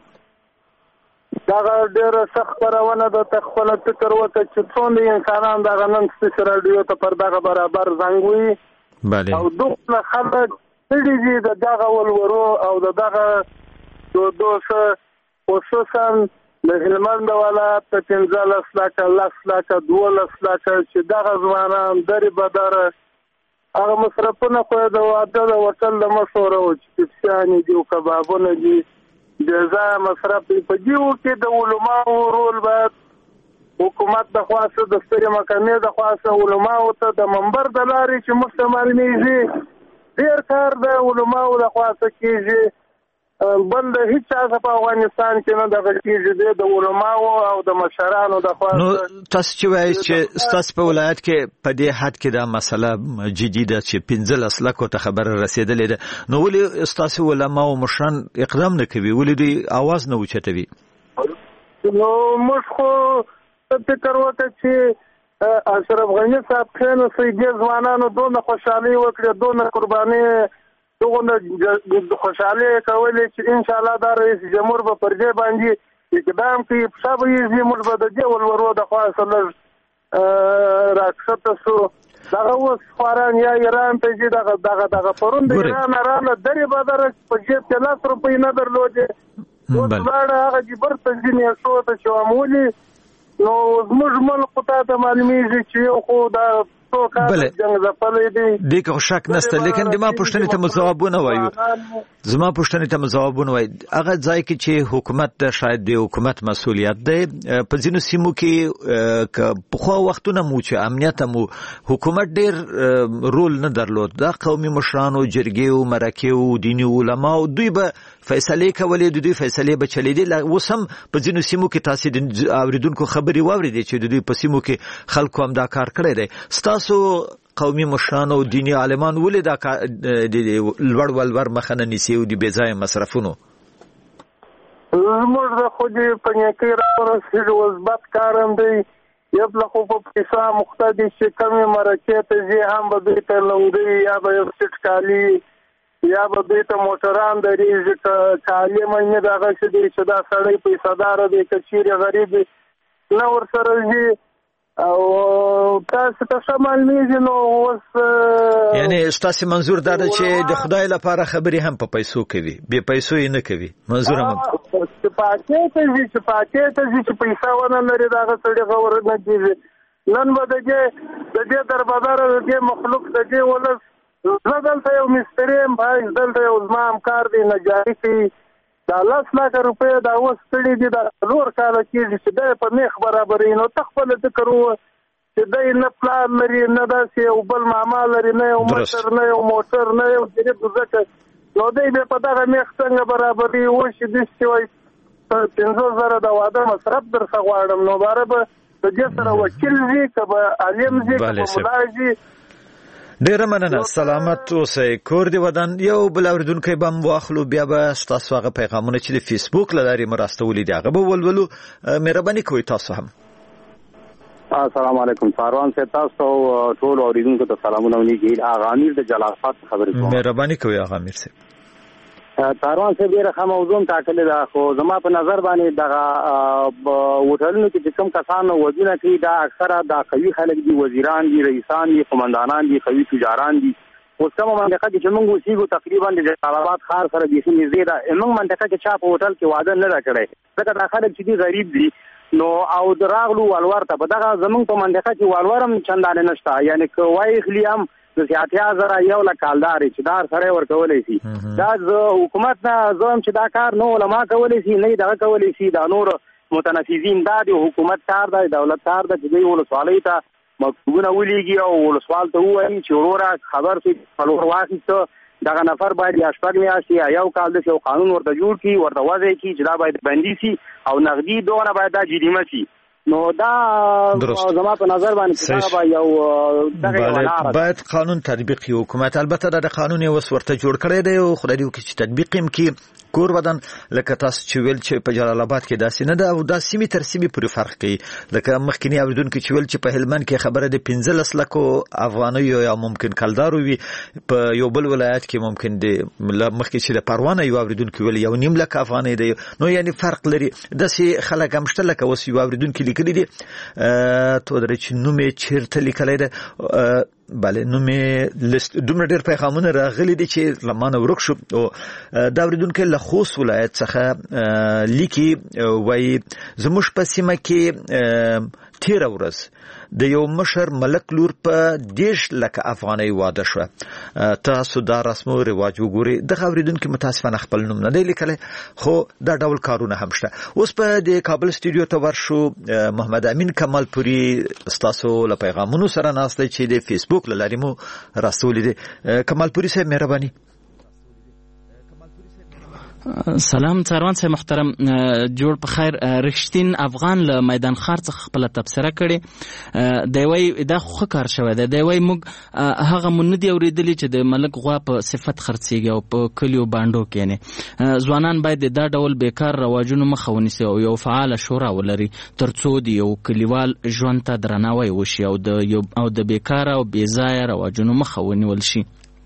دغه ډېره سخت روانه ده. ته خپل فکر وکړه چې څومره انسانان دغه نن ستاسو راډیو ته پر دغه برابر زنګ وي.
بله.
او دوه خلک ستړي دي د دغه ولورو او د دغه دودو څخه، خصوصا د هلمند ولایت په پنځلس لکه لس لکه دولس لکه چې دغه ځوانان درې بداره هغه مصرفونه خو د واده د وټل د مشوره و چې پیپسیانې دي او کبابونه دي بې ځایه مصرف دي. په دیو کې د علماو رول باید حکومت د خواسته د سترې محکمې د خواسته علماو ته د منبر د لارې چې مستعمل میږي ډېر کار د علماو د خواسته کېږي. بل د هیڅ چا په افغانستان کې نه دغه کېږي د علماو او د مشرانو د خواسته.
نو تاسو چې وایي چې ستاسو په ولایت کې په دې حد کې دا مسله جدي ده چې پنځلس لکو ته خبره رسېدلې ده، نو ولې ستاسو علماو او مشران اقدام نه کوي؟ ولې دوی اواز نه اوچتوي؟
نو موږ خو فکر وکړه چې اشرف غني صاحب خانه سیدي ځوانانو دونه خوشحالي وکړه، دونه قرباني، دونه خوشحالي کولې چې ان شاء الله دا رئیس جمهور به پر دې باندې اقدام کوي. په شابه یې موږ به د دې ولورو د خاصه لږ راکښته شو. دغه اوس خواران یا ایران ته ځي، دغه دغه دغه پرون د ایران راله درې بدره په جیب کې لاس روپۍ نه درلودې اوس لاړه هغه جبر ته ځینې شو ته چې ومولي. نو زموږ ملک ته د معلومیږي چې یو خو دا څو کال جنګ ځپلی دی.
دې کې خو شک نشته، لیکن د ما پوښتنې ته مو ځوابونه وایو. زما پوښتنې ته مو ځوابونه وایي. هغه ځای کې چې حکومت د شاید د حکومت مسؤلیت دی، په ځینو سیمو کې که پخوا وختونه مو چې امنیت مو حکومت ډېر رول نه درلود، دا قومي مشرانو، جرګې او مرکې او دیني علماو دوی به فیصلې کولې، د دوی فیصلې به چلېدې. اوس هم په ځینو سیمو کې تاسې د اورېدونکو خبرې واورېدې چې د دوی په سیمو کې خلکو هم دا کار کړی دی. ستاسو قومي مشران او دیني عالمان ولې دا د لوړ ولور مخه نه نیسي او د بې ځایه مصرفونو؟
زموږ د خو دې په نیکۍ راورسېږي مثبت کار هم دی. یو بله خو په پیسه مقتدي چې کمې مرکې ته ځي هم به دوی ته لونګۍ یا به یو سیټ کالي یا به دوی ته موټران درېږي. که کالي مینې د هغه چې دی چې دا سړی پیسهداره دی، که چیرې غریب دی نه ورسره ځي او تاسو ته ښه معلومیږي. نو اوس
یعنی ستاسو منظور دا ده چې د خدای لپاره خبرې هم په پیسو کوي، بې پیسو یې نه کوي؟ منظور هم
چې پاکې ته ځي چې پاکې ته ځي چې پیسه ونه لري د هغه سړي غور نه کېږي. نن به د دې د دې دربدره د دې مخلوق د دې ولس زه دلته یو مستري یم، بایز دلته یو زما همکار دی نجاري کوي، دا لس لکه روپۍ دا اوس ستړي دي، دا څلور کاله کېږي چې دی په میخ برابروي. نو ته خپله فکر ووه چې دی نه پلار لري، نه داسې یو بل ماما لري، نه یو مشر، نه یو موټر، نه یو جریب ځکه نو دی بیا په دغه میخ څنګه برابروي؟ اوس چې داسې وایي پنځه زره د واده مصرف درڅه غواړم، نو باره به د دې سره وکیل ځي، که به عالم ځي، که به ملا ځي.
ډیره مننه. سلامت اوسئ. کور دی ودان. یو بل اورېدونکی به هم واخلو، بیا به ستاسو هغه پیغامونه چې د فیسبوک له لارې مو راستولي دي هغه به ولولو. مهرباني کوئ تاسو هم.
السلام علیکم ساروان صاحب، تاسو ټول اوریدونکو ته سلامونه ونیږي. اغا امیر د جلالآباد خبرې کوم.
مهرباني کوئ اغا امیر صاحب.
ساروان صاحب ډېره ښه موضوع ټاکلې ده، خو زما په نظر باندې دغه هوټلونو کې چې کوم کسان ودونه کوي دا اکثره دا قوي خلک دي، وزیران دي، رئیسان دي، قمندانان دي، قوي تجاران دي. اوس کومه منطقه کې چې موږ اوسېږو تقریبا د جلالآباد ښار سره بیخي نږدې ده. موږ منطقه کې چا په هوټل کې واده نه ده کړی، ځکه دا خلک چې دي غریب دي. نو او د راغلو ولور ته په دغه زموږ په منطقه کې ولور هم چندانې نشته، یعنی که وایي خلي هم د اتیا زره یو لک کالدارې چې دار سره ورکولی شي. دا حکومت نه زه هم چې دا کار نه علما کولی شي، نه یې دغه کولی شي، دا نور
متنفذین دا د حکومت کار دی، دولت کار دی چې دوی ولسوالۍ ته مکتوبونه ولیږي او ولسوال ته ووايي چې وروره خبر شي پلور واخیسته دغه نفر باید یا شپږ میاشتې یا یو کال داسې یو قانون ورته جوړ کړي، ورته وضع کړي چې دا باید بندي سي او نغدي دونه باید دا جریمه سي. نو دا زما په نظر باندې دا به یو دغه
باید قانون تطبیق کړي حکومت. البته دا قانون یې اوس ورته جوړ کړی دی او خدای دې وکړي چې تطبیق یې کړي. کور بدن لکه تاسو چې ویل چې په جلال آباد کې داسې نه ده او دا سیمې تر سیمې پورې فرق کوي. لکه مخکینی اوریدونکو چې ویل چې په هلمند کې خبره ده پنځلس لکو افغانیو یا ممکن کلدارو وي، په یو بل ولایت کې ممکن د مخکې چې د پروانه یو اوریدونکو ویل یو نیم لک افغاني دی. نو یعنی فرق لري. داسې خلک هم شته لکه اوس یو اوریدونکو لیکلي دي تو درې چې نومې چیرته لیکلی ده بله نومې لیست دومره ډېر پیغامونه راغلي دي چې لمانه ورک شو. او دا اوریدونکی له خوست ولایت څخه لیکي وایي زموږ په سیمه کې تیره ورځ د یو مشر ملک لور په دیش لکه افغانۍ واده شوه. تاسو دا رسم او رواج وګورئ. دغه اوریدونکي متاسفانه خپل نوم نه دی لیکلی خو دا ډول کارونه هم شته. اوس په د کابل سټوډیو ته ورشو. محمد امین کمال پوری ستاسو له پیغامونو سره ناست دی چې د فیسبوک له لارې مو راستولی دی. کمال پوری صاحب مهرباني.
سلام څاروان صاحب محترم، جوړ په خیر. رښتین افغان له میدان خار څخه خپل تبصره کړي دی، وای دا خو کار شوی دی. دی وای موږ هغه مونږ دی اوریدلی چې د ملک غوا په صفت خرڅیږي او په کلیو باندو کې نه. ځوانان باید دا ډول بیکار رواجونو مخه ونیسي او یو فعال شورا ولري ترڅو د یو کلیوال ژوند ته درناوی وشي او د او د بیکار او بې ځایه رواجونو مخه ونیول شي.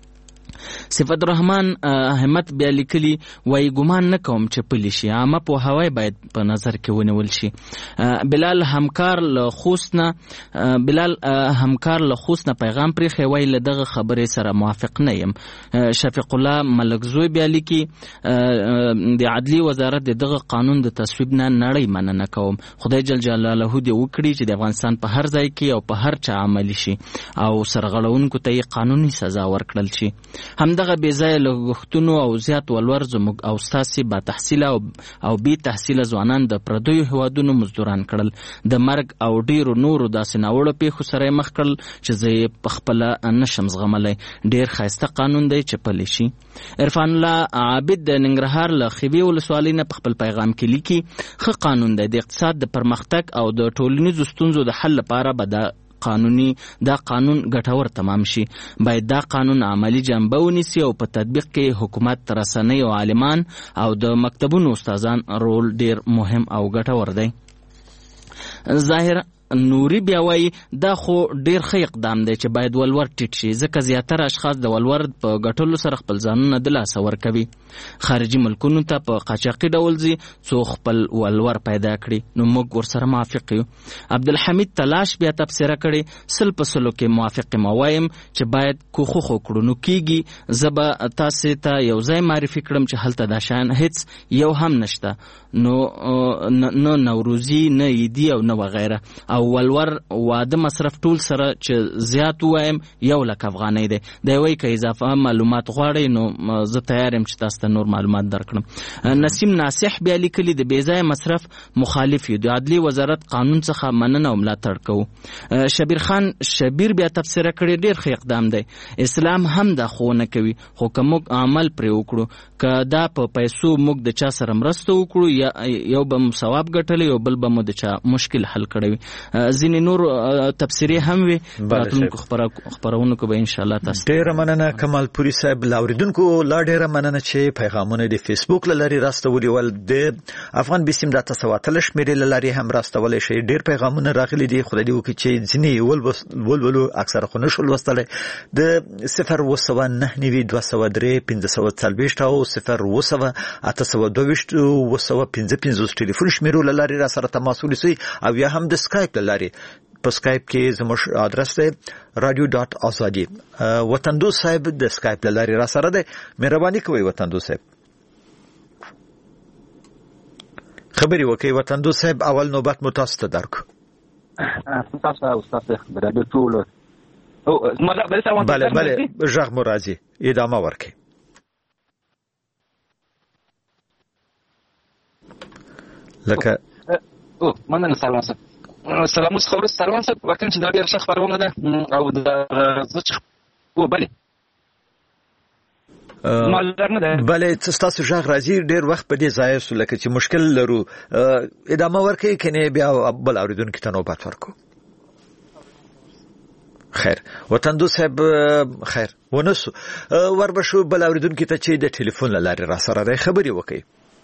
صفت الرحمن همت بیا لیکلی وای ګمان نه کوم چې پلی شي، عامه پوهاوی باید په نظر کې ونیول شي. بلال همکار له خوست نه بلال همکار له خوست نه پیغام پرې وای له دغه خبرې سره موافق نه یم. شفیق الله ملکزوی بیا لیکي د عدلی وزارت دغه قانون د تصویب نه نړۍ مننه کوم. خدای جل جلاله دې وکړي چې د افغانستان په هر ځای کې او په هر چا عملی شي او سرغړونکو ته قانوني سزا ورکړل شي. همدغه بې ځایه لګښتونو او زیات ولور زموږ او ستاسې با تحصیله او بې تحصیله ځوانان د پردیو هیوادونو مزدوران کړل. د مرګ او ډیرو نورو داسې ناوړه پیښو سره مخ کړل چې زه یې پخپله نشم زغملی. ډیر ښایسته قانون دی چې پلی شي. عرفان الله عابد د ننګرهار له خیبې ولسوالۍ نه په خپل پیغام کې لیکي ښه قانون دی، د اقتصاد د پرمختګ او د ټولنیزو ستونزو د حل لپاره به دا قانوني دا قانون ګټور تمام شي. باید دا قانون عملی جنبه ونیسي او په تطبیق کې حکومت، رسنۍ او عالمان او د مکتبونو استادان رول ډیر مهم او ګټور دی. ظاهر نوري بیا وایي دا خو ډیر ښه اقدام دی چې باید ولور ټیټ شي، ځکه زیاتره اشخاص د ولور په ګټلو سره خپل ځانونه د لاسه ورکوي، خارجي ملکونو ته په قاچاقي ډول ځي څو خپل ولور پیدا کړي. نو موږ ورسره موافق یو. عبدالحمید تلاش بیا تبصره کړي سل په سلو کې موافق یم. وایم چې باید کوښښ وکړو. نو کېږي زه به تاسې ته یو ځای معرفي کړم چې هلته دا شیان هیڅ یو هم نشته، نو نه نوروزي نه عیدي او نه وغیره. او ولور واده مصرف ټول سره چې زیات وایم یو لک افغانۍ دی. دی وایي که اضافه معلومات غواړئ نو زه تیار یم چې تاسو ته نور معلومات درکړم. نسیم ناصح بیا لیکلي د بې ځایه مصرف مخالف یو، د عدلي وزارت قانون څخه مننه او ملاتړ کوو. شبیر خان شبیر بیا تبصره کړې ډېر ښه اقدام دی. اسلام هم دا ښوونه کوي، خو که موږ عمل پرې وکړو، که دا په پیسو موږ د چا سره مرسته وکړو یا یو به مو ثواب ګټلی یو بل به مو د چا مشکل حل کړی وي. ځینې نور تبصرې هم وي راتلونکو خپرونو کې به انشاءالله تاسو.
ډېره مننه کمال پوري صاحب. له اورېدونکو لا ډېره مننه چې پیغامونه د فیسبوک له لارې راستولي ول. د افغان بیسیم د اته سوه اتلس شمېرې له لارې هم راستولی شئ. ډېر پیغامونه راغلي دي. خدای دې وکړي چې ځینې ولولو، اکثره خو نه شول لوستلی. د صفر اوه سوه نهه نوي دوه سوه درې پنځه سوه څلوېښت او صفر اوه سوه اته سوه دوه ویشت اوه سوه پنځه پنځوس ټلیفون شمېرو له لارې را سره تماس ونیسئ او یا هم د سکایپ له لارې. په سکایپ کې زموږ ادرس دی رادیو ډاټ ازادي. وطندوس صاحب د سکایپ له لارې را سره دی. مهرباني کوئ وطندوس صاحب خبرې وکړئ. وطندوس صاحب اول نوبت مو تاسو ته درکو.
تاسو استاد خبره ټول
بله بله غږ مو راځي، ادامه ورکړئ. لکه
او مننه سلام صاحب سلام خبر سلام صاحب وکم چې دا ډیر ښه خبرونه ده او د زړه او بلې
بلې تاسو ژغ راځي ډیر وخت په دې ځای سره لکه چې مشکل لرو ادامه ورکړي کنه بیا بل اوریدونکو ته نوبت ورکو خیر وطندو صاحب خیر ونسو وربشو بل اوریدونکو ته چې د ټلیفون لارې را سره د خبري وکي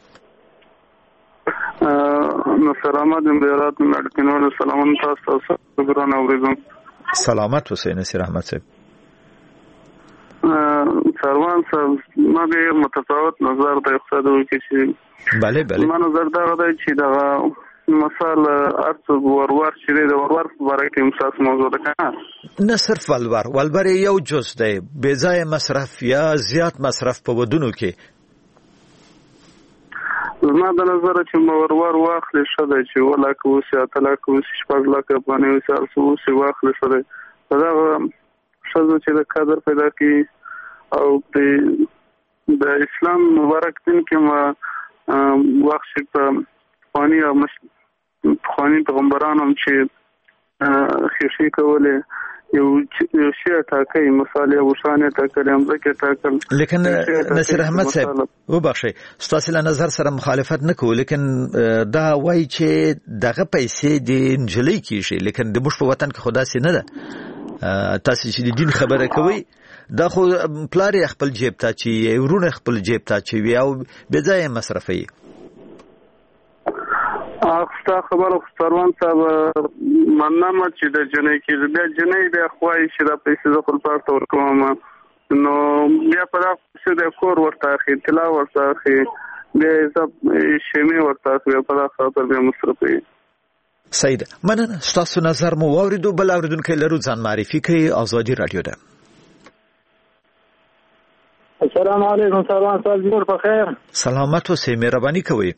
نو سلامات امبیرات مړکنو سلام تاسو تاسو ګران اوریدون
سلامت حسین نصیر احمد صاحب
سروان صاحب ما به متفاوت نظر د اقتصادي کې چې
bale bale
ما نظر دا دی چې دا مسله ارڅ ورور چې د ورور برای کې مساس موضوع ده کنه
نه صرف ولور ولور یو جز دی بے ځای مصرف یا زیات مصرف په ودونو کې
زما د نظر چې ورور واخلې شته چې ولا کوسه اتلا کوسه شپږ لک افغانۍ وسال سوسه واخلې شته دا شزو چې د قدر پیدا کی او د د اسلام مبارک دین کې ما واخښ په فانی او مش فانی پیغمبرانو چې خیشي کوله یو شی تاکي مصالح او شانه تاکل هم ځکه تاکل
لیکن نصیر احمد صاحب وبخښي ستاسو له نظر سره مخالفت نه کوو لیکن دا وایي چې دغه پیسې د انجلۍ کیږي لیکن د مش په وطن کې خدا سي نه ده تاسو چې د دین خبره کوي دا خو پلار خپل جیب ته چې ورونه خپل جیب ته چې وی او به ځای مصرفي
اخستا خبر خسروان صاحب مننه چې د جنې کې د جنې د خوای چې د پیسې د خپل پارت ورکوم نو بیا په تاسو د کور ورته اخی تلا ورته اخی د سب شمی ورته اخی په تاسو په مصرفي
سید مننه تاسو نظر مو اوریدو بل اوریدونکو لرو ځان معرفي کوي ازادي رادیو ده
السلام علیکم سلام صاحب جوړ په خیر
سلامت اوسئ مهرباني کوئ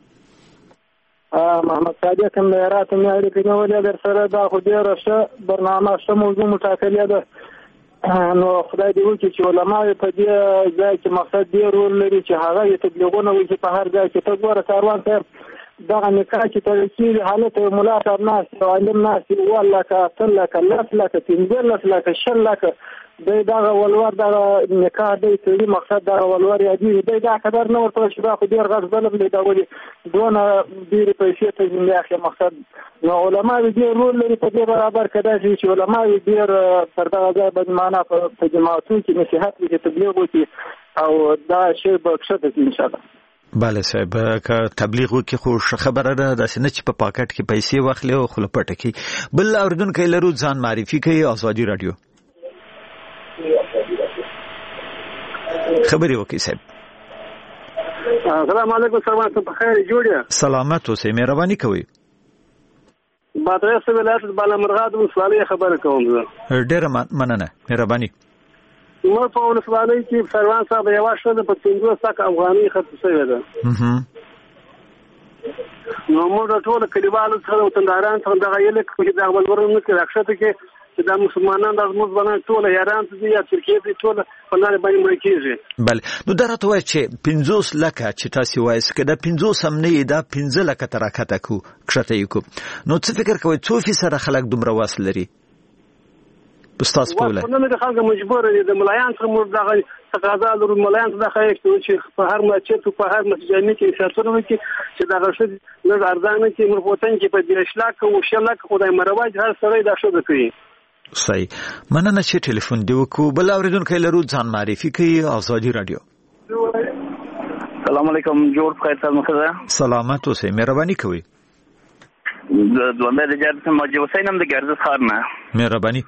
محمد صادق هم رات مې اړیکې نیولې در سره دا خو ډیره ښه برنامه ښه موضوع مټاکلې ده نو خدای دې وکړي چې علما په دې ځای کې مقصد دی رول لري چې هغه یې تبلیغونه وکړي په هر ځای کې ته ګوره سروان صاحب دغه نکاح چې تړل کېږي حالت ملا صاحب ناست او عالم ناست اووه لکه اته لکه لس لکه پنځلس لکه شل لکه دی دغه ولور دغه نکاح دی تړي مقصد دغه ولور یادېږي دی دا خبر نه ورته چې دا خو ډېر غټ ظلم دی دا ولې دونه ډېرې پیسې ته ځینې اخلي مقصد نو علما ډېر رول لري په دې برابر که داسې چې علما ډېر پر دغه ځای باندې معنا په جماعتونو کې نصیحت وکړي تبلیغ وکړي او دا شی به ښه دی انشاءالله
بله صاحب که تبلیغ وکړي خو ښه خبره ده داسې نه چې په پاکټ کې پیسې واخلي او خوله پټه کړي بل اورېدونکی لرو ځان معرفي کوي ازادي رادیو خبري وکړي صاحب
السلام علیکم سلام په خیر جوړه
سلامت اوسئ مهرباني کوئ
بادرس ولایت بالامرغاد ولسوالۍ خبره کوم زه
ډېره مننه مهرباني
نو په ولسوالۍ کې سروان صاحب یو شته په پنځوس لک افغانۍ خرڅ شوی ده نو موږ ټول کلیوالو سره وطنداران سره دغه یل کې د ولورونو کې راښته کې چې د مسلمانانو د موږ باندې ټول یاران دي یا ترکیه دي ټول په لاره باندې مړ کېږي
بله نو درته وایي چې پنځوس لک چې تاسو وایي چې دا پنځوس هم نه دا پنځه لک تر راکته کو کښته یو نو څه فکر کوئ څو فیصد خلک دومره واس لري بستاس پوله
نو د خلک مجبور دي د ملایان سره موږ دغه تقاضا لرو ملایان ته خایي چې په هر مسجد په هر مسجد کې شاتونه وکړي چې دغه شې نه ارزانه کې موږ وطن کې په دېرش لک او شلک خدای مرواج هر سره دا شو کوي
صحیح مننه چې ټلیفون دی وکړو بل اوریدونکو لرو ځان معرفي کوي ازادي رادیو
السلام علیکم جوړ خیر تاسو مخه
سلامت اوسئ مهرباني کوئ
د دوه د جرس موجي حسین هم د ګرځس خار نه
مهرباني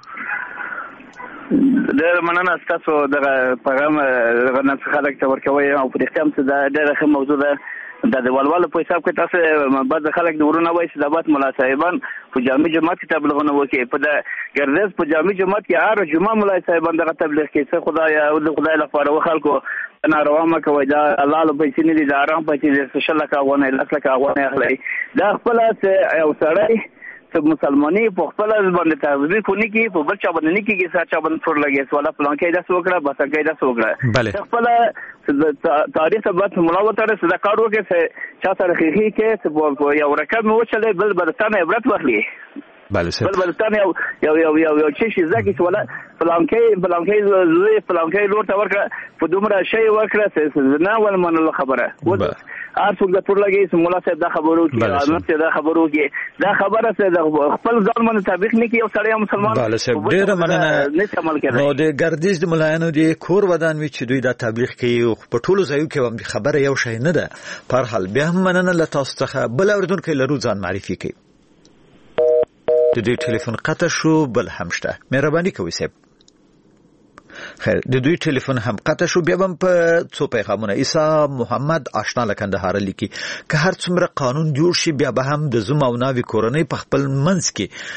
د مننه تاسو دغه پیغام غنځ خلک ته ورکوي او په اختیام څه د ډېر ښه موضوع ده د دیوالوالو په حساب کې تاسو بعض خلک د ورونه وایي چې د بات مولا صاحبان په جامع جماعت کې تبلیغونه وکړي په د ګردز په جامع جماعت کې هر جمعه مولا صاحبان دغه تبلیغ کوي څه خدای او د خدای لپاره وخلکو ناروا ما کوي دا الله له پیسې نه دي د آرام پیسې د شل لک افغانۍ لس لک افغانۍ اخلي دا خپل او سړی مسلمانۍ په خپل باندې تعویض کو نه کی په بل چا باندې نه کیږي چې چا باندې ټول لګي سواله پلان کې دا سوکړه بس کې دا سوکړه خپل تاریخ ثبت ملاوتره صدا کارو کې چا سره خېخي کې یو رقم وچلې بل بدتانه عبرت واخلي
بله سر
بل بدتانه یو یو یو یو یو چې شي ځکه چې ولا پلان کې پلان کې زوی پلان کې لور ته ورکړه په دومره شی ورکړه چې نه ول منل خبره ارڅوک د ټول لګي چې مولا صاحب دا خبرو کې امنت دا خبرو کې دا خبره چې خپل ځان باندې تطبیق نه کوي او سړی مسلمان
بله سر ډیر مننه نو د ګردیز د ملایانو د کور ودان وی چې دوی دا تبلیغ کوي په ټولو ځایو کې خبره یو شی نه ده پر حال بیا هم مننه له تاسو څخه بل اوریدونکو لرو ځان معرفي کوي د دوی ټلیفون قطع شو بل هم شته مهرباني کوئ صاحب خیر د دوی ټلیفون هم قطع شو بیا هم په څو پیغامونه عیسی محمد آشنا لکندهار لیکي که هر څومره قانون جوړ شي بیا به هم د زوم او ناوی کورنۍ په خپل منځ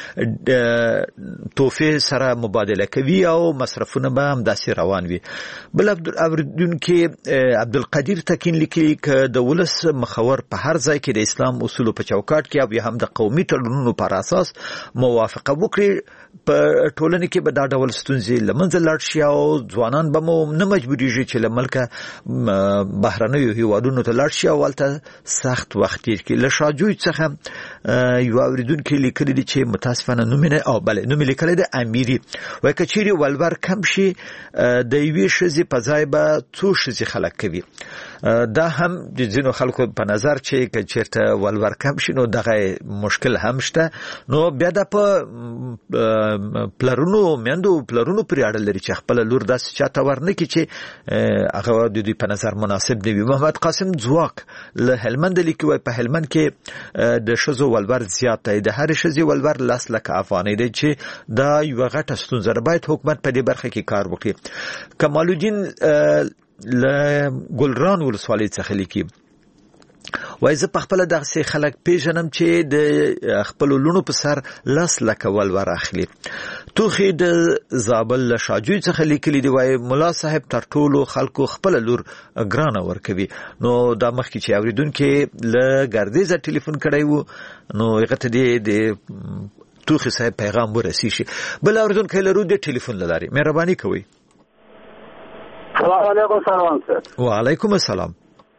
کې توفیه سره مبادله کوي او مصرفونه به هم داسې روان وي بل اوریدونکو عبدالقدیر تکین لیکي ک د ولس مخور په هر ځای کې د اسلام اصول په چوکاټ کې او یا هم د قومي تړونونو پر اساس موافقه وکړي په ټولنه کې به دا ډول ستونزې لمنځه لاړ شي او ځوانان به مو نه مجبوریږي چې له ملکه بهرنیو هیوادونو ته لاړ شي او هلته سخت وخت تیر کړي. له شاجوی څخه یو اوریدونکي لیکلي دي چې متاسفانه نوم یې او بله نوم یې لیکلی دی امیري وایي که چیرې ولور کم شي د یوې ښځې په ځای به څو ښځې خلک کوي. دا هم د ځینو خلکو په نظر چې که چیرته ولور کم شي نو دغه مشکل هم شته نو بیا دا په پلرونو میندو پلرونو پورې اړه لري چې خپله لور داسې چاته ورنه کړي چې هغه د دوی په نظر مناسب نه وي. محمد قاسم ځواک له هلمند لیکي وایي په هلمند کې د ښځو ولور زیات دی د هرې ښځې ولور لس لکه افغانۍ دی چې دا یوه غټه ستونزه ده باید حکومت په دې برخه کې کار وکړي. کمالالدین له ګلران ولسوالۍ څخه لیکي وایي زه په خپله دغسې خلک پیژنم چې د خپلو لوڼو په سر لس لکه ولور اخلي. توخې د زابل له شاجوی څخه لیکلي دی وایي ملا صاحب تر ټولو خلکو خپله لور ګرانه ورکوي. نو دا مخکې چې اوریدونکي له ګردیزه ټلیفون کړی و نو هغه ته د توخې صاحب پیغام ورسي شي. بل اوریدونکی لرو د ټلیفون له لارې مهرباني کوئ.
السلام علیکم سلام سر.
وعلیکم السلام.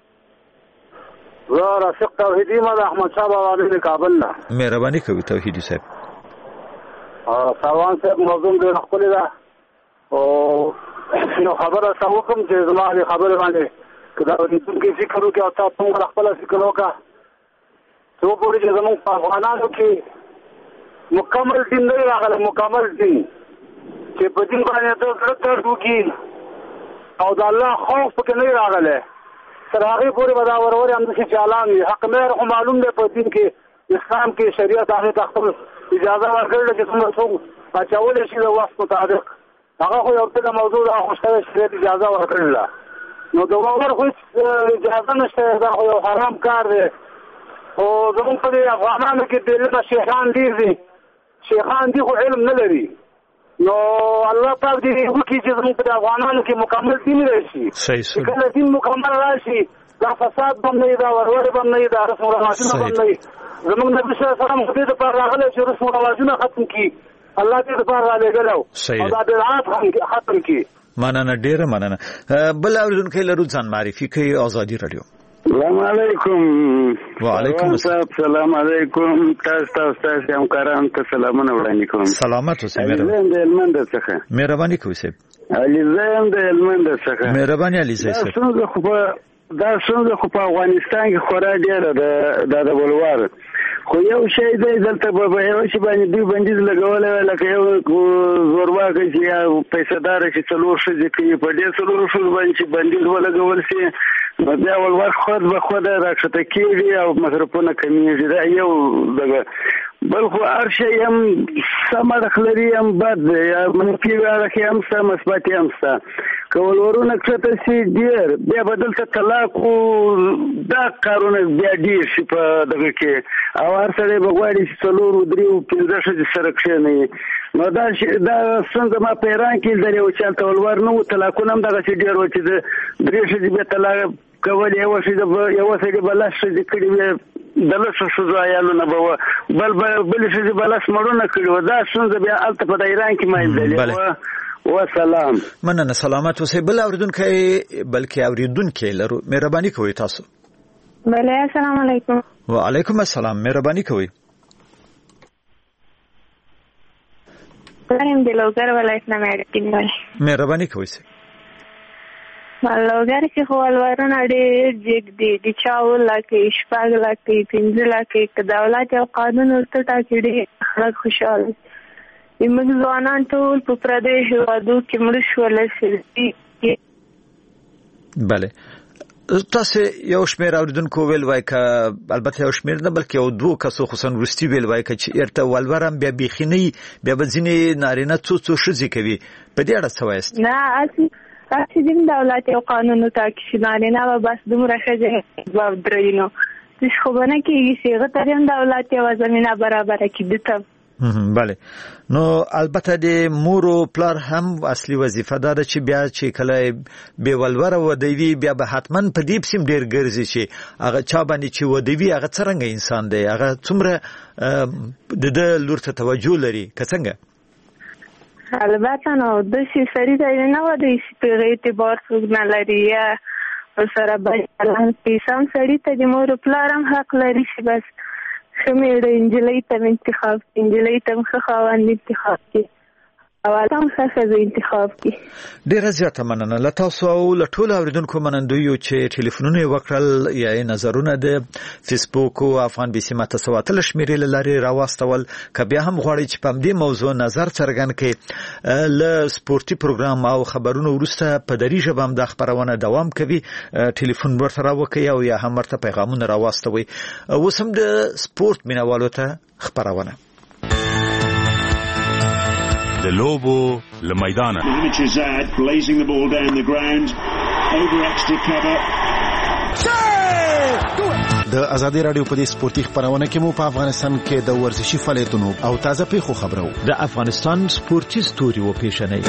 زه رفیق توحیدی ما د احمد شاه بابا د کابل نه.
مهرباني کوي توحیدی صاحب.
سلام صاحب موضوع ډېر ښکلی ده او نو خبره څه وکړم چې زما د خبرې باندې که دا اورېدونکي فکر وکړي او تاسو هم خپله فکر وکړه څه وګورئ چې زموږ په افغانانو کې مکمل دین نه راغلی مکمل دین چې په دین باندې د زړه درد وکړي او د الله خوف پکې نه راغلی تر هغې پورې به دا ورورې همداسې چالان وي. حق مهر خو معلوم دی په دین کې اسلام کې شریعت هغې ته خپل اجازه ورکړې ده چې څومره څوک اچولی شي د وخت مطابق هغه خو یو څه د موضوع ده خو شته شریعت اجازه ورکړې ده نو د ولور خو هېڅ اجازه نشته دا خو یو حرام کار دی. خو زموږ په دې افغانانو کې بېلته شیخان ډېر دي شیخان دي خو علم نه لري نو الله پاک دې وکړي چې زموږ په افغانانو کې مکمل دین راشي. چې کله دین مکمل راشي دا فساد به نه وي دا ورورې به نه وي دا رسم و رواجونه به نه وي. زموږ نبي صلی الله علیه وسلم خو دې دپاره راغلی چې رسم و رواجونه ختم کړي الله دې دپاره رالېږلی او دا بدعات ختم کړي.
مننه ډېره مننه. بل اورېدونکی لرو ځان معرفي کوي ازادي راډیو.
السلام علیکم.
وعلیکم السلام.
السلام علیکم. تاسو تاسو تاسو همکارانو ته سلامونه وړاندې کوم.
سلامت اوسئ.
مهرباني د هلمند څخه.
مهرباني کوئ صاحب.
علي زایم د هلمند څخه.
مهرباني علي زایم صاحب.
دا څنګه خو په دا څنګه خو په افغانستان کې خورا ډېره ده د ولور خو یو شی دی دلته به یو شی باندې دوی بندیز لګولی وی لکه یو زورواکه چې یا پیسهداره چې څلور ښځې کوي په دې څلورو ښځو باندې چې بندیز ولګول شي نو بیا ولور خود به خوده راښکته کېږي او مصرفونه کمیږي دا یو دغه بل خو هر شی هم سم اړخ لري هم بد دی یا منفي اړخ هم شته مثبت هم شته که ولورونه کښته شي ډېر بیا به دلته طلاق دا کارونه بیا ډېر شي په دغه کې او هر سړی به غواړي چې څلورو درېو پنځه ښځې سره کښېنوي نو دا دا څنګه ما په ایران کې لیدلې وو چې هلته ولور نه وو طلاقونه هم دغسې ډېر وو چې د درې ښځې بیا طلاق کول یوه ښځه یوه سړي به لس ښځې کړې وې د لسو ښځو عیالو نه به بل بلې ښځې به لس مړونه کړي وو. دا ستونزه بیا هلته په ایران کې منځلې وه. وسلام.
مننه، سلامت اوسئ. بل اورېدونکی بلکې اورېدونکي لرو، مهرباني کوئ تاسو.
بله، السلام علیکم.
وعلیکم السلام، مهرباني کوئ.
زم د لوګر ولایت نه مېړپین وای.
مهرباني کوئ.
لوګر کې خو ولورونه ډېر جګ دي، د چاو لکه شپږ لکه پنځه لکه که دولت او قانون ورته ټاکي ډېر خلک خوشحاله دي. زموږ ځوانان ټول په پردیو هېوادو کې مړه شول.
بله، تاسو یو شمېر اورېدونکو ویل وای که البته یو شمېر نه بلکې یو دوه کسو خصوصا وروستي ویل وای که چې ارته ولور هم بیا بیخي نه وي، بیا به ځینې نارینه څو څو ښځې کوي. په دې اړه څه وایاست؟
نه، هسې هسې ځینې دولت یو قانون وټاکي چې نارینه به بس دومره ښځې به درېږي. نو داسې خو به نه کېږي چې هغه ته هم دولت یوه زمینه برابره کړي ده ته.
بله، نو البته د مور او پلار هم اصلي وظیفه دا ده چې بیا چې کله بې ولوره ودوي بیا به حتما په دې پسې ډېر ګرځي چې هغه چا باندې چې ودوي هغه څرنګه انسان دی، هغه څومره د ده لور ته توجه لري که څنګه.
البته نو داسې سړي ته نه ودوي چې په هغه اعتبار څوک نه لري یا ورسره بد چلند کوي. سم سړي ته د مور او پلار هم حق لري چې بس ښه مېړه نجلۍ ته هم انتخاب کړي، نجلۍ ته هم ښه خاوند انتخاب کړي او هلته هم ښه ښځه انتخاب کړي.
ډېره زیاته مننه له تاسو او له ټولو اورېدونکو منندویو چې ټلیفونونه یې وکړل یا یې نظرونه د فیسبوک او افغان بي سي ماته سوه اتلس شمېرې له لارې راواستول. که بیا هم غواړئ چې په همدې موضوع نظر څرګند کړئ، له سپورتي پروګرام او خبرونو وروسته په دري ژبه هم دا خپرونه دوام کوي. ټلیفون ورته راوکړئ او یا هم ورته پیغامونه راواستوئ. اوس هم د سپورت مینوالو ته خپرونه
د لوبو له میدانه. د ازادي رادیو په دې سپورتي خبرونه کې مو په افغانستان کې د ورزشي فعالیتونو او تازه پیښو خبرو.
د افغانستان سپورتي ستوري و پیژنئ.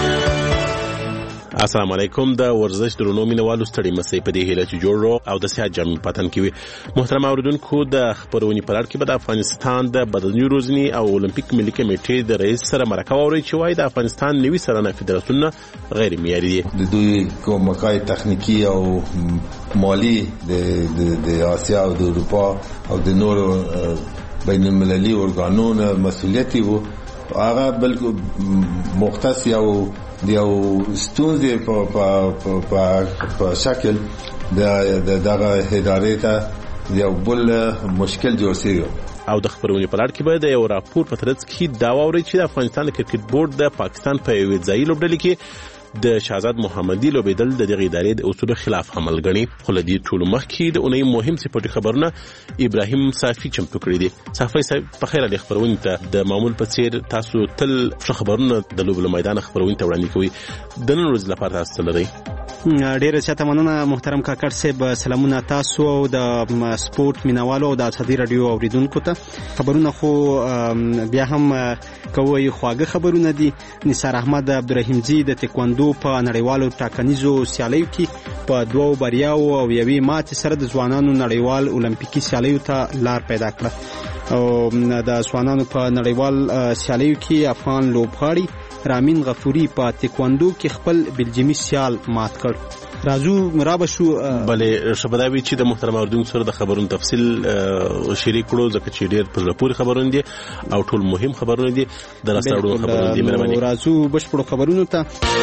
السلام علیکم. د ورزش درونو مینوالو ستړي مسئ په دې هیله چې جوړ او د صحت جامع پاتن کوي. محترم اوریدونکو، د خبرونې په اړه کې به د افغانستان د بدني روزنی او اولمپیک ملي کمیټې د رئیس سره مرکه ووري چې وايي د افغانستان نوي سرانه فدراسیونونه غیر معیاري دي.
د دوی کومکای تخنیکی او مالی د د آسیا او د اروپا او د نورو بین المللي ارګانونو مسؤلیتي وو. هغه بلکې مختص یو دیو ستونزې په په په شکل د دغه ادارې ته یو بل مشکل جوړ شوی.
او د خبرونې په لړ کې به د یو راپور په ترڅ کې دا واوري چې د افغانستان کرکټ بورډ د پاکستان په یوې ځایي لوبډلې کې د شهزاد محمدي لوبېدل د دغه ادارې د اصولو خلاف عمل غني. خو لدی ټول مخکې د اونۍ مهم سپورتي خبرونه ابراهیم صافي چمتو کړی دي. صافي صاحب په خیر علي خبرونه ته د معمول په څیر تاسو تل خبرونه د لوب له میدان خبرونه ته وړاندې کوي. د نن ورځ لپاره تاسو لري.
ډیره زیاته مننه محترم کاکړ صاحب. سلامونه تاسو او د سپورت مینوالو او د ازادي رادیو اوریدونکو ته. خبرونه خو بیا هم کوي خواږه خبرونه دي. نثار احمد عبدالرحیمزی د تکواندو په نړیوالو ټاکنیزو سیالیو کې په دوو بریاو او یوې ماتې سره د ځوانانو نړیوال اولمپیکي سیالیو ته لار پیدا کړه. او د ځوانانو په نړیوال سیالیو کې افغان لوبغاړي رامین غفوري په تکواندو کې خپل بلجیمي سیال مات کړ. راځو مرابه شو.
بلې شبداوی چې د محترم اردوونکو سره د خبرونو تفصیل شریک کړو ځکه چې ډېر په پوره خبرونه دي او ټول مهم خبرونه دي د راستړو خبرونه دي. مهرباني
راځو بشپړو خبرونو ته.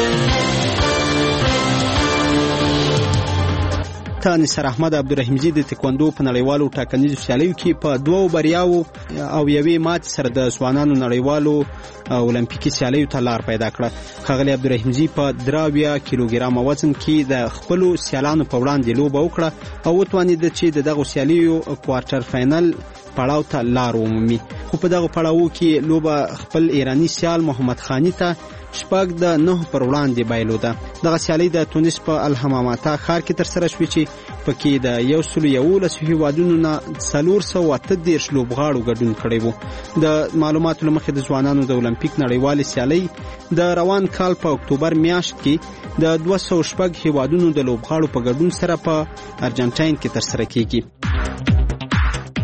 نثار احمد عبدالرحیمزی د تکواندو په نړیوالو ټاکنیزو سیالیو کې په دوو بریاو او یوې ماتې سره د ځوانانو نړیوالو اولمپیکي سیالیو ته لار پیدا کړه. ښاغلی عبدالرحیمزی په درې اویا کیلوګرامه وزن کې د خپلو سیالانو په وړاندې لوبه وکړه او وتوانېده چې د دغو سیالیو کوارټر فاینل پړاو ته لار ومومي. خو په دغه پړاو کې لوبه خپل ایرانی سیال محمد خانی ته شپږ د نه پر وړاندې بایلوده. دغه سیالي د تونس په الحماماتا ښار کې ترسره شوې چې پکې د یو سل یولس هیوادونو نه څلور سوه اته دېرش لوبغاړو ګډون کړی و. د معلوماتو له مخې د ځوانانو د اولمپیک نړیوالې سیالۍ د روان کال په اکتوبر میاشت کې د دوه سوه شپږ هیوادونو د لوبغاړو په ګډون سره په ارجنټاین کې ترسره کیږي.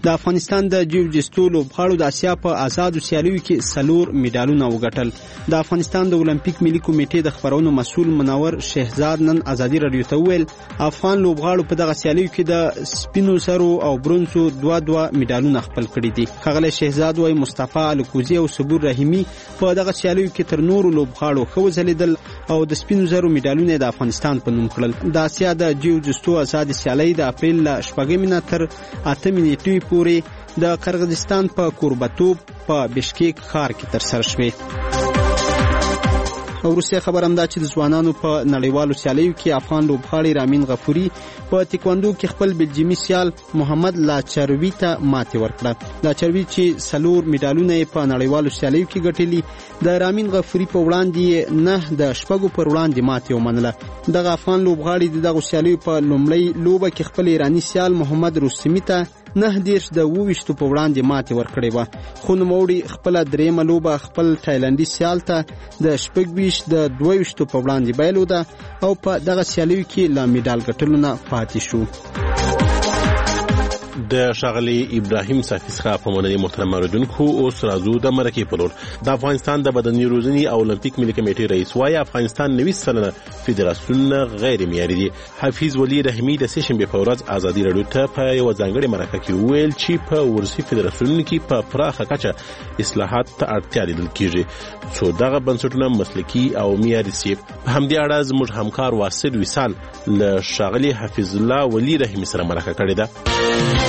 د افغانستان د جیوجستو لوبغاړو د اسیا په آزادو سیالیو کې څلور میډالونه وګټل. د افغانستان د اولمپیک ملي کمیټې د خبرونو مسؤل منور شهزاد نن ازادي رادیو ته وویل افغان لوبغاړو په دغه سیالیو کې د سپینو زرو او برونزو دوه دوه میډالونه خپل کړي دي. ښاغلی شهزاد وايي مصطفی الکوزي او صبور رحیمي په دغه سیالیو کې تر نورو لوبغاړو ښه وځلېدل او د سپینو زرو میډالونه د افغانستان په نوم کړل. د اسیا د جیوجستو آزاد سیالۍ د اپریل له شپږمې نه تر اتمې نیټې پورې د قرغیزستان په کوربتوب په بشکیک ښار کې ترسره شوې. او روسیه خبر هم دا چې د ځوانانو په نړیوالو سیالیو کې افغان لوبغاړی رامین غفوري په تکواندو کې خپل بلجیمي سیال محمد لاچروي ته ماتې ورکړه. لاچروي چې څلور میډالونه په نړیوالو سیالیو کې ګټلي د رامین غفوري په وړاندې نه د شپږو پر وړاندې ماتې ومنله. دغه افغان لوبغاړی د دغه سیالیو په لومړۍ لوبه کې خپل ایراني سیال محمد رستمی ته نه دیرش د اوویشتو په وړاندې ماتې ورکړې وه، خو نوموړي خپله درېیمه لوبه خپل تایلنډي سیال ته د شپږویشت د دوهویشتو په وړاندې بایلوده او په دغه سیالیو کې له میډال ګټلو نه پاتې شو.
د ښاغلي ابراهیم صافي څخه په مننې محترم اوریدونکو. اوس راځو د مرکې په لور. د افغانستان د بدني روزنې او اولمپیک ملي کمیټې رئیس وايي افغانستان نوي سلنه فدراسیونونه غیر معیاري دي. حفیظ ولی رحیمي د سې شنبې په ورځ ازادي راډیو ته په یوه ځانګړې مرکه کې وویل چې په ورزشي فدراسیونونو کې په پراخه کچه اصلاحات ته اړتیا لیدل کېږي څو دغه بنسټونه مسلکي او معیاري شي. په همدې اړه زموږ همکار واصل وصال له ښاغلي حفیظ الله ولی رحیمي سره مرکه کړې ده.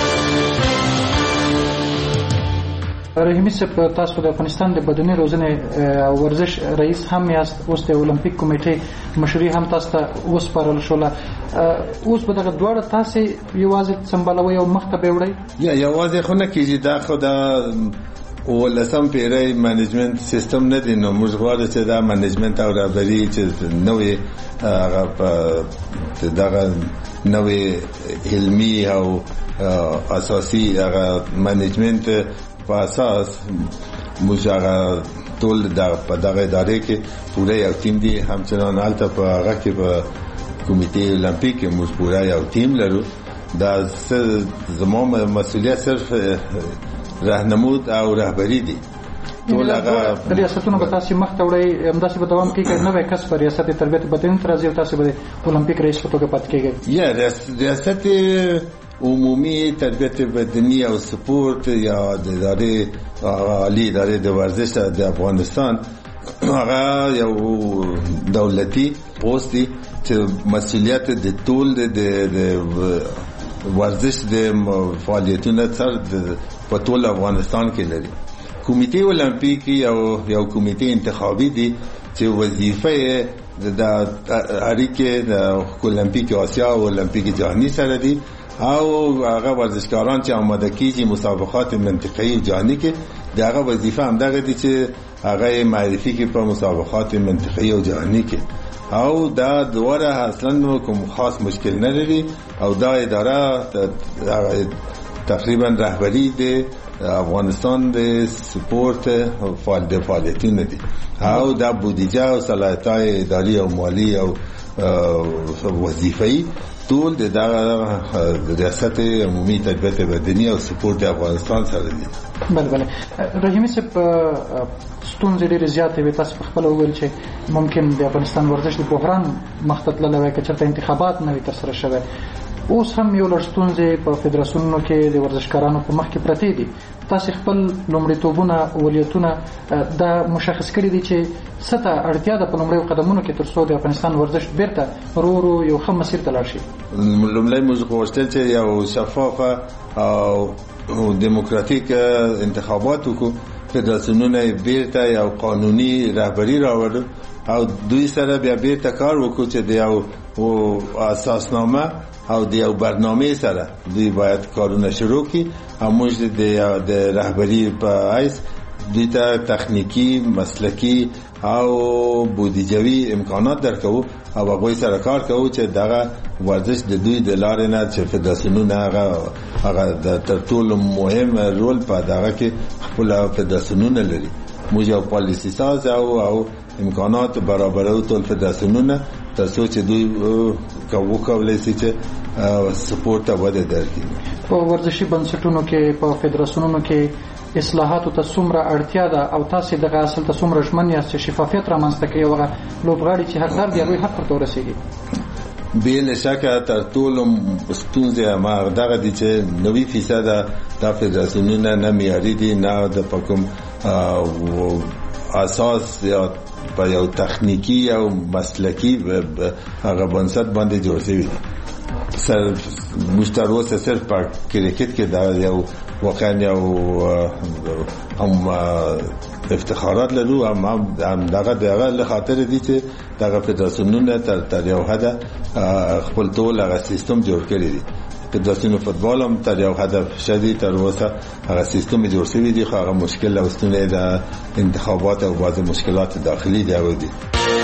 رحیمي صاحب تاسو د افغانستان د بدني روزنې او ورزش رئیس هم یاست، اوس د اولمپیک کمیټې مشري هم تاسو ته وسپارل شوله. اوس به دغه دواړه تاسو یوازې سمبالوي او مخ ته به وړئ؟
یا یوازې خو نه کېږي، دا خو د ولسم پیړۍ منیجمنت سیستم نه دی، نو موږ غواړو چې دا منیجمنت او رهبري چې نوې هغه په دغه نوې علمي او اساسي هغه منیجمنت په اساس موږ هغه ټول د په دغه ادارې کې پوره یو ټیم دی. همچنان هلته په هغه کې په کمیټې اولمپیک کې موږ پوره یو ټیم لرو. دا زموږ مسؤلیت صرف راهنمود او رهبري دي. ټول هغه
ریاستونه به تاسو مخ ته وړئ، همداسې به دوام کوي که نوی کس په ریاست تربیت بدني ته راځي او تاسو به اولمپیک رئیس په توګه پاتې کېږئ؟
یا ریاست عمومی تربیت بدنی او سپورت یا د ادارې عالی ادارې د ورزش د افغانستان هغه یو دولتي پوسټ دی چې مسؤلیت د ټول د ورزش د فعالیتونو تر په ټول افغانستان کې لري. کمیټې اولمپیک یو یو کمیټې انتخابي دی چې وظیفه د اړیکې د اولمپیک آسیا او اولمپیک جهانی سره دی او هغه ورزشکاران چې آماده کیږي مسابقات منطقه‌ای او جهانی کې دغه وظیفه هم دغه دي چې هغه معرفي کې په مسابقات منطقه‌ای او جهانی کې او دا دواره اصلا کوم خاص مشکل نه لري او دا اداره تقریبا رهبری دی افغانستان د سپورت او فعالیتونه دي او دا بودجه او صلاحیت‌های اداري او مالی او وظیفه‌ای ټول د ریاست عمومي تربیت بدني او سپورت افغانستان سره دي.
بله بله رحیمي صاحب ستونزې ډېرې زیاتې وې، تاسو پخپله وویل چې ممکن د افغانستان ورزش د بحران مخ ته تللی وی که چېرته انتخابات نه وي ترسره شوی. اوس هم یو لږ ستونزې په فدراسیونونو کې د ورزشکارانو په مخ کې پرتې دي. تاسو خپل لومړیتوبونه ولیتونه دا مشخص کړي دي چې څه ته اړتیا ده په لومړیو قدمونو کې تر څو د افغانستان ورزش بیرته ورو ورو یو ښه مسیر ته لاړ شي؟
لومړی موږ غوښتل چې یو شفافه او دیموکراتیک انتخابات وکړو، فدراسیونونه بیرته یو قانوني رهبري راوړو او دوی سره بیا بیرته کار وکړو چې د یو اساسنامه او د یو برنامه سره دوی باید کارونه شروع کړي او موږ د رهبري په حیث دوی ته تخنیکی، مسلکی او بودیجوي امکانات درکو او هغوی سره کار کوو چې دغه ورزش د دوی د لارې نه چې فدراسیونونه هغه هغه د تر ټولو مهم رول په دغه کې خپل فدراسیونونه لري. موږ یو پالیسی ساز او او امکانات برابرو ټول فدراسیونونه ترڅو چې دوی کوو کولای شي چې سپورټ ته وده درکړي.
په ورزشي بنسټونو کې په فدراسیونونو کې اصلاحاتو ته څومره اړتیا ده او تاسو دغه اصل ته څومره ژمن یاست چې شفافیت رامنځته کړي او لوبغاړي چې حقدار دي هغوی حق ورته ورسیږي؟
بې شکه تر ټولو ستونزې هماغه دغه دي چې نوي فیصده دا فدراسیونونه نه معیاري دي، نه د په کوم اساس یا په یو تخنیکی او مسلکی هغه بنسټ باندې جوړ شوي دي. سر مشتروسه صرف په کرکټ کې دا یو واقعا یو هم افتخارات لرو، هم دغه دغه له خاطر دي چې دغه فدراسیونونه تر تر یو حد خپل ټول هغه سیستم جوړ کړی دي. فدراسیون فوتبال هم تر یو حد شدید تر اوسه هغه سیستم جوړ شوی دی، خو هغه مشکل او ستونزې د انتخابات او بعض مشکلات داخلي دی او دي.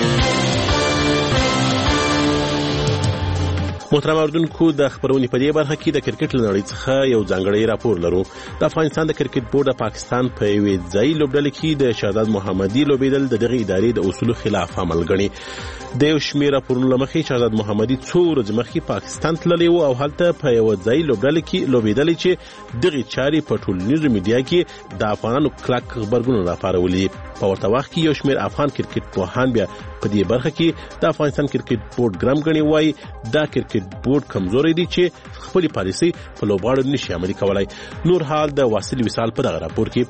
محترم اوریدونکو، د خبرونې په دې برخه کې د کرکټ لنړۍ څخه یو ځانګړی راپور لرو. د افغانستان د کرکټ بورډ د پاکستان په یوې ځایي لوبډلې کې د شهزاد محمدي لوبېدل د دغه ادارې د اصولو خلاف عمل ګڼي. د یو شمېر راپورونو له مخې شهزاد محمدي څو ورځې مخکې پاکستان تللی و او هلته په یوه ځایي لوبډلې کې لوبېدلی چې دغې چارې په ټولنیزو میډیا کې د افغانانو کلک غبرګون راپارولي. په ورته وخت کې یو شمېر افغان کرکټ پوهان بیا په دې برخه کې د افغانستان کرکټ بورډ ګرم ګڼي، وایي دا کرکټ بورډ کمزوري دي چې خپل پالیسي په لوبغاړو نشي عملي کولای. نور حال د واصل وصال په دغه راپور کې.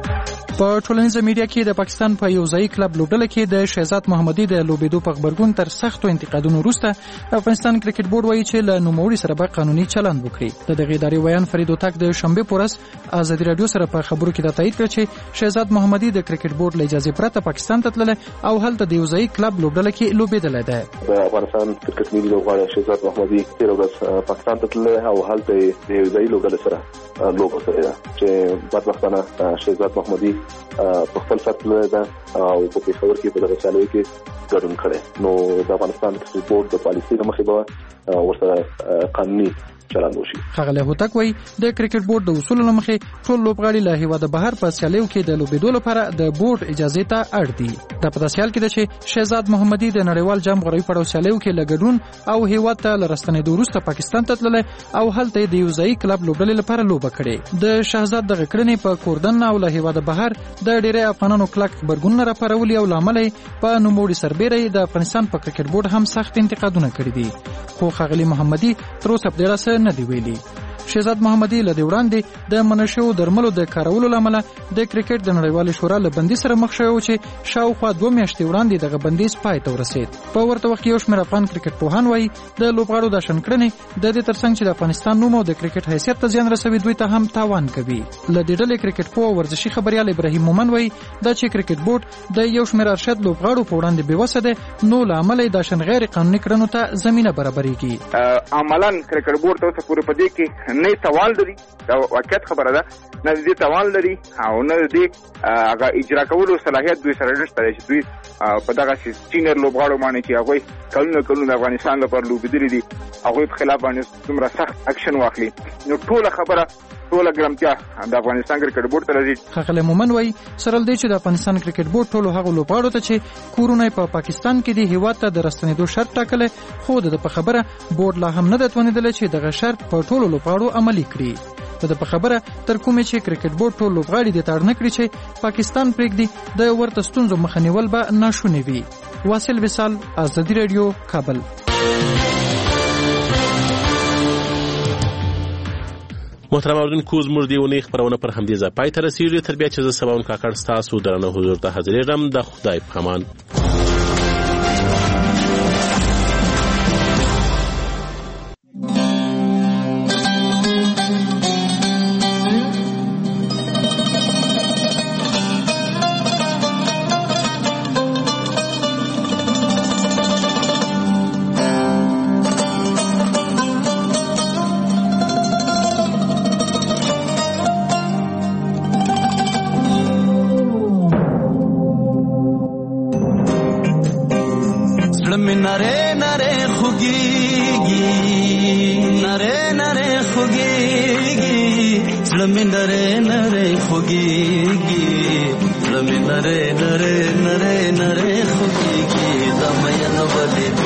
په ټولنیزه میډیا کې د پاکستان په یو ځای کلب لوبډله کې د شهزاد محمدي د لوبېدو په خبرګون تر سختو انتقادونو وروسته افغانستان کرکټ بورډ وایي چې له نوموړي سره به قانوني چلند وکړي. د دغې ادارې ویان فرید هوتک د شنبې په ورځ ازادي راډیو سره په خبرو کې دا تایید کړ چې شهزاد محمدي د کرکټ بورډ له اجازې پرته پاکستان ته تللی او هلته د یو ځای کلب لوبډله کې لوبېدلی دی.
د افغانستان کرکټ ملي لوبغاړی شهزاد محمدي تېره ورځ پاکستان ته تللی او هلته د یو ځای لوبډلې سره لوبه کړې ده چې بدبختانه شهزاد محمدي په خپل سات لري ده او په پیښور کې په دغه سالوي کې ګډون کړي. نو د افغانستان کرکټ بورډ د پالیسي له مخې به ورسره قانوني چلند وشي.
ښاغلی هوتک وایي د کرکټ بورډ د اصولو له مخې ټول لوبغاړي له هیواده بهر په سیالیو کې د لوبېدو لپاره د بورډ اجازې ته اړ دي. دا په داسې حال کې ده چې شهزاد محمدي د نړیوال جام غوروي پړاو سیالیو کې له ګډون او هیواد ته له راستنېدو وروسته پاکستان ته تللی او هلته د یو ځایي کلب لوبډلې لپاره لوبه کړې. د شهزاد دغه کړنې په کوردن او له هیواده بهر د ډېری افغانانو کلک غبرګونونه راپارولي او له امله په نوموړي سربیره د افغانستان په کرکټ بورډ هم سخت انتقادونه کړي دي، خو ښاغلي محمدي تر اوسه په دې اړه څه نه دي ویلي. شهزاد محمدي له دې وړاندې د منشو درملو د کارولو له امله د کرکټ د نړیوالې شورا له بندي سره مخ شوی و چې شاوخوا دوه میاشتې وړاندې دغه بندیز پای ته ورسېد. په ورته وخت کې یو شمېر افغان کرکټ پوهان وایي د لوبغاړو دا شنکړنې د دې ترڅنګ چې د افغانستان نوم او د کرکټ حیثیت ته زیان رسوي دوی ته هم تاوان کوي. له دې ډلې کرکټ پوه او ورزشي خبریال ابراهیم مومن وایي دا چې کرکټ بورډ د یو شمېر ارشد لوبغاړو په وړاندې بېوسه دی، نو له امله یې دا شان غیر قانوني کړنو ته زمینه برابرېږي.
عملاً کرکټ بورډ ته اوسه پورې په دې کې نه توان لري، دا واقعیت خبره ده، نه دې توان لري او نه دې هغه اجرا کولو صلاحیت دوی سره نشته چې دوی په دغه سینیئر لوبغاړو باندې چې هغوی کلونه کلونه د افغانستان لپاره لوبېدلي دي هغوی په خلاف باندې دومره سخت اکشن واخلي. نو ټوله خبره ټوله ګرمتیا د افغانستان کرکټ بورډ ته راځي.
ښاغلی مومن وایي سره له دې چې د افغانستان کرکټ بورډ ټولو هغو لوبغاړو ته چې کورونه یې په پاکستان کې دي هیواد ته د راستنېدو شرط ټاکلی، خو د ده په خبره بورډ لا هم نه ده توانېدلی چې دغه شرط په ټولو لوبغاړو عملي کړي. د ده په خبره تر کومې چې کرکټ بورډ ټول لوبغاړي دې ته اړ نه کړي چې پاکستان پرېږدي د ورته ستونزو مخه نیول به ناشونې وي. واصل وصال، ازادي راډیو، کابل.
محترم اوریدونکو، زموږ د اونۍ خپرونه پر همدې ځای پای ته رسېږي. تر بیا چې زه سباون کاکړ ستاسو درنه حضور ته حاضرېږم. د خدای په امان.
नरे नरे नरे नरे खुगी की दमयन बदे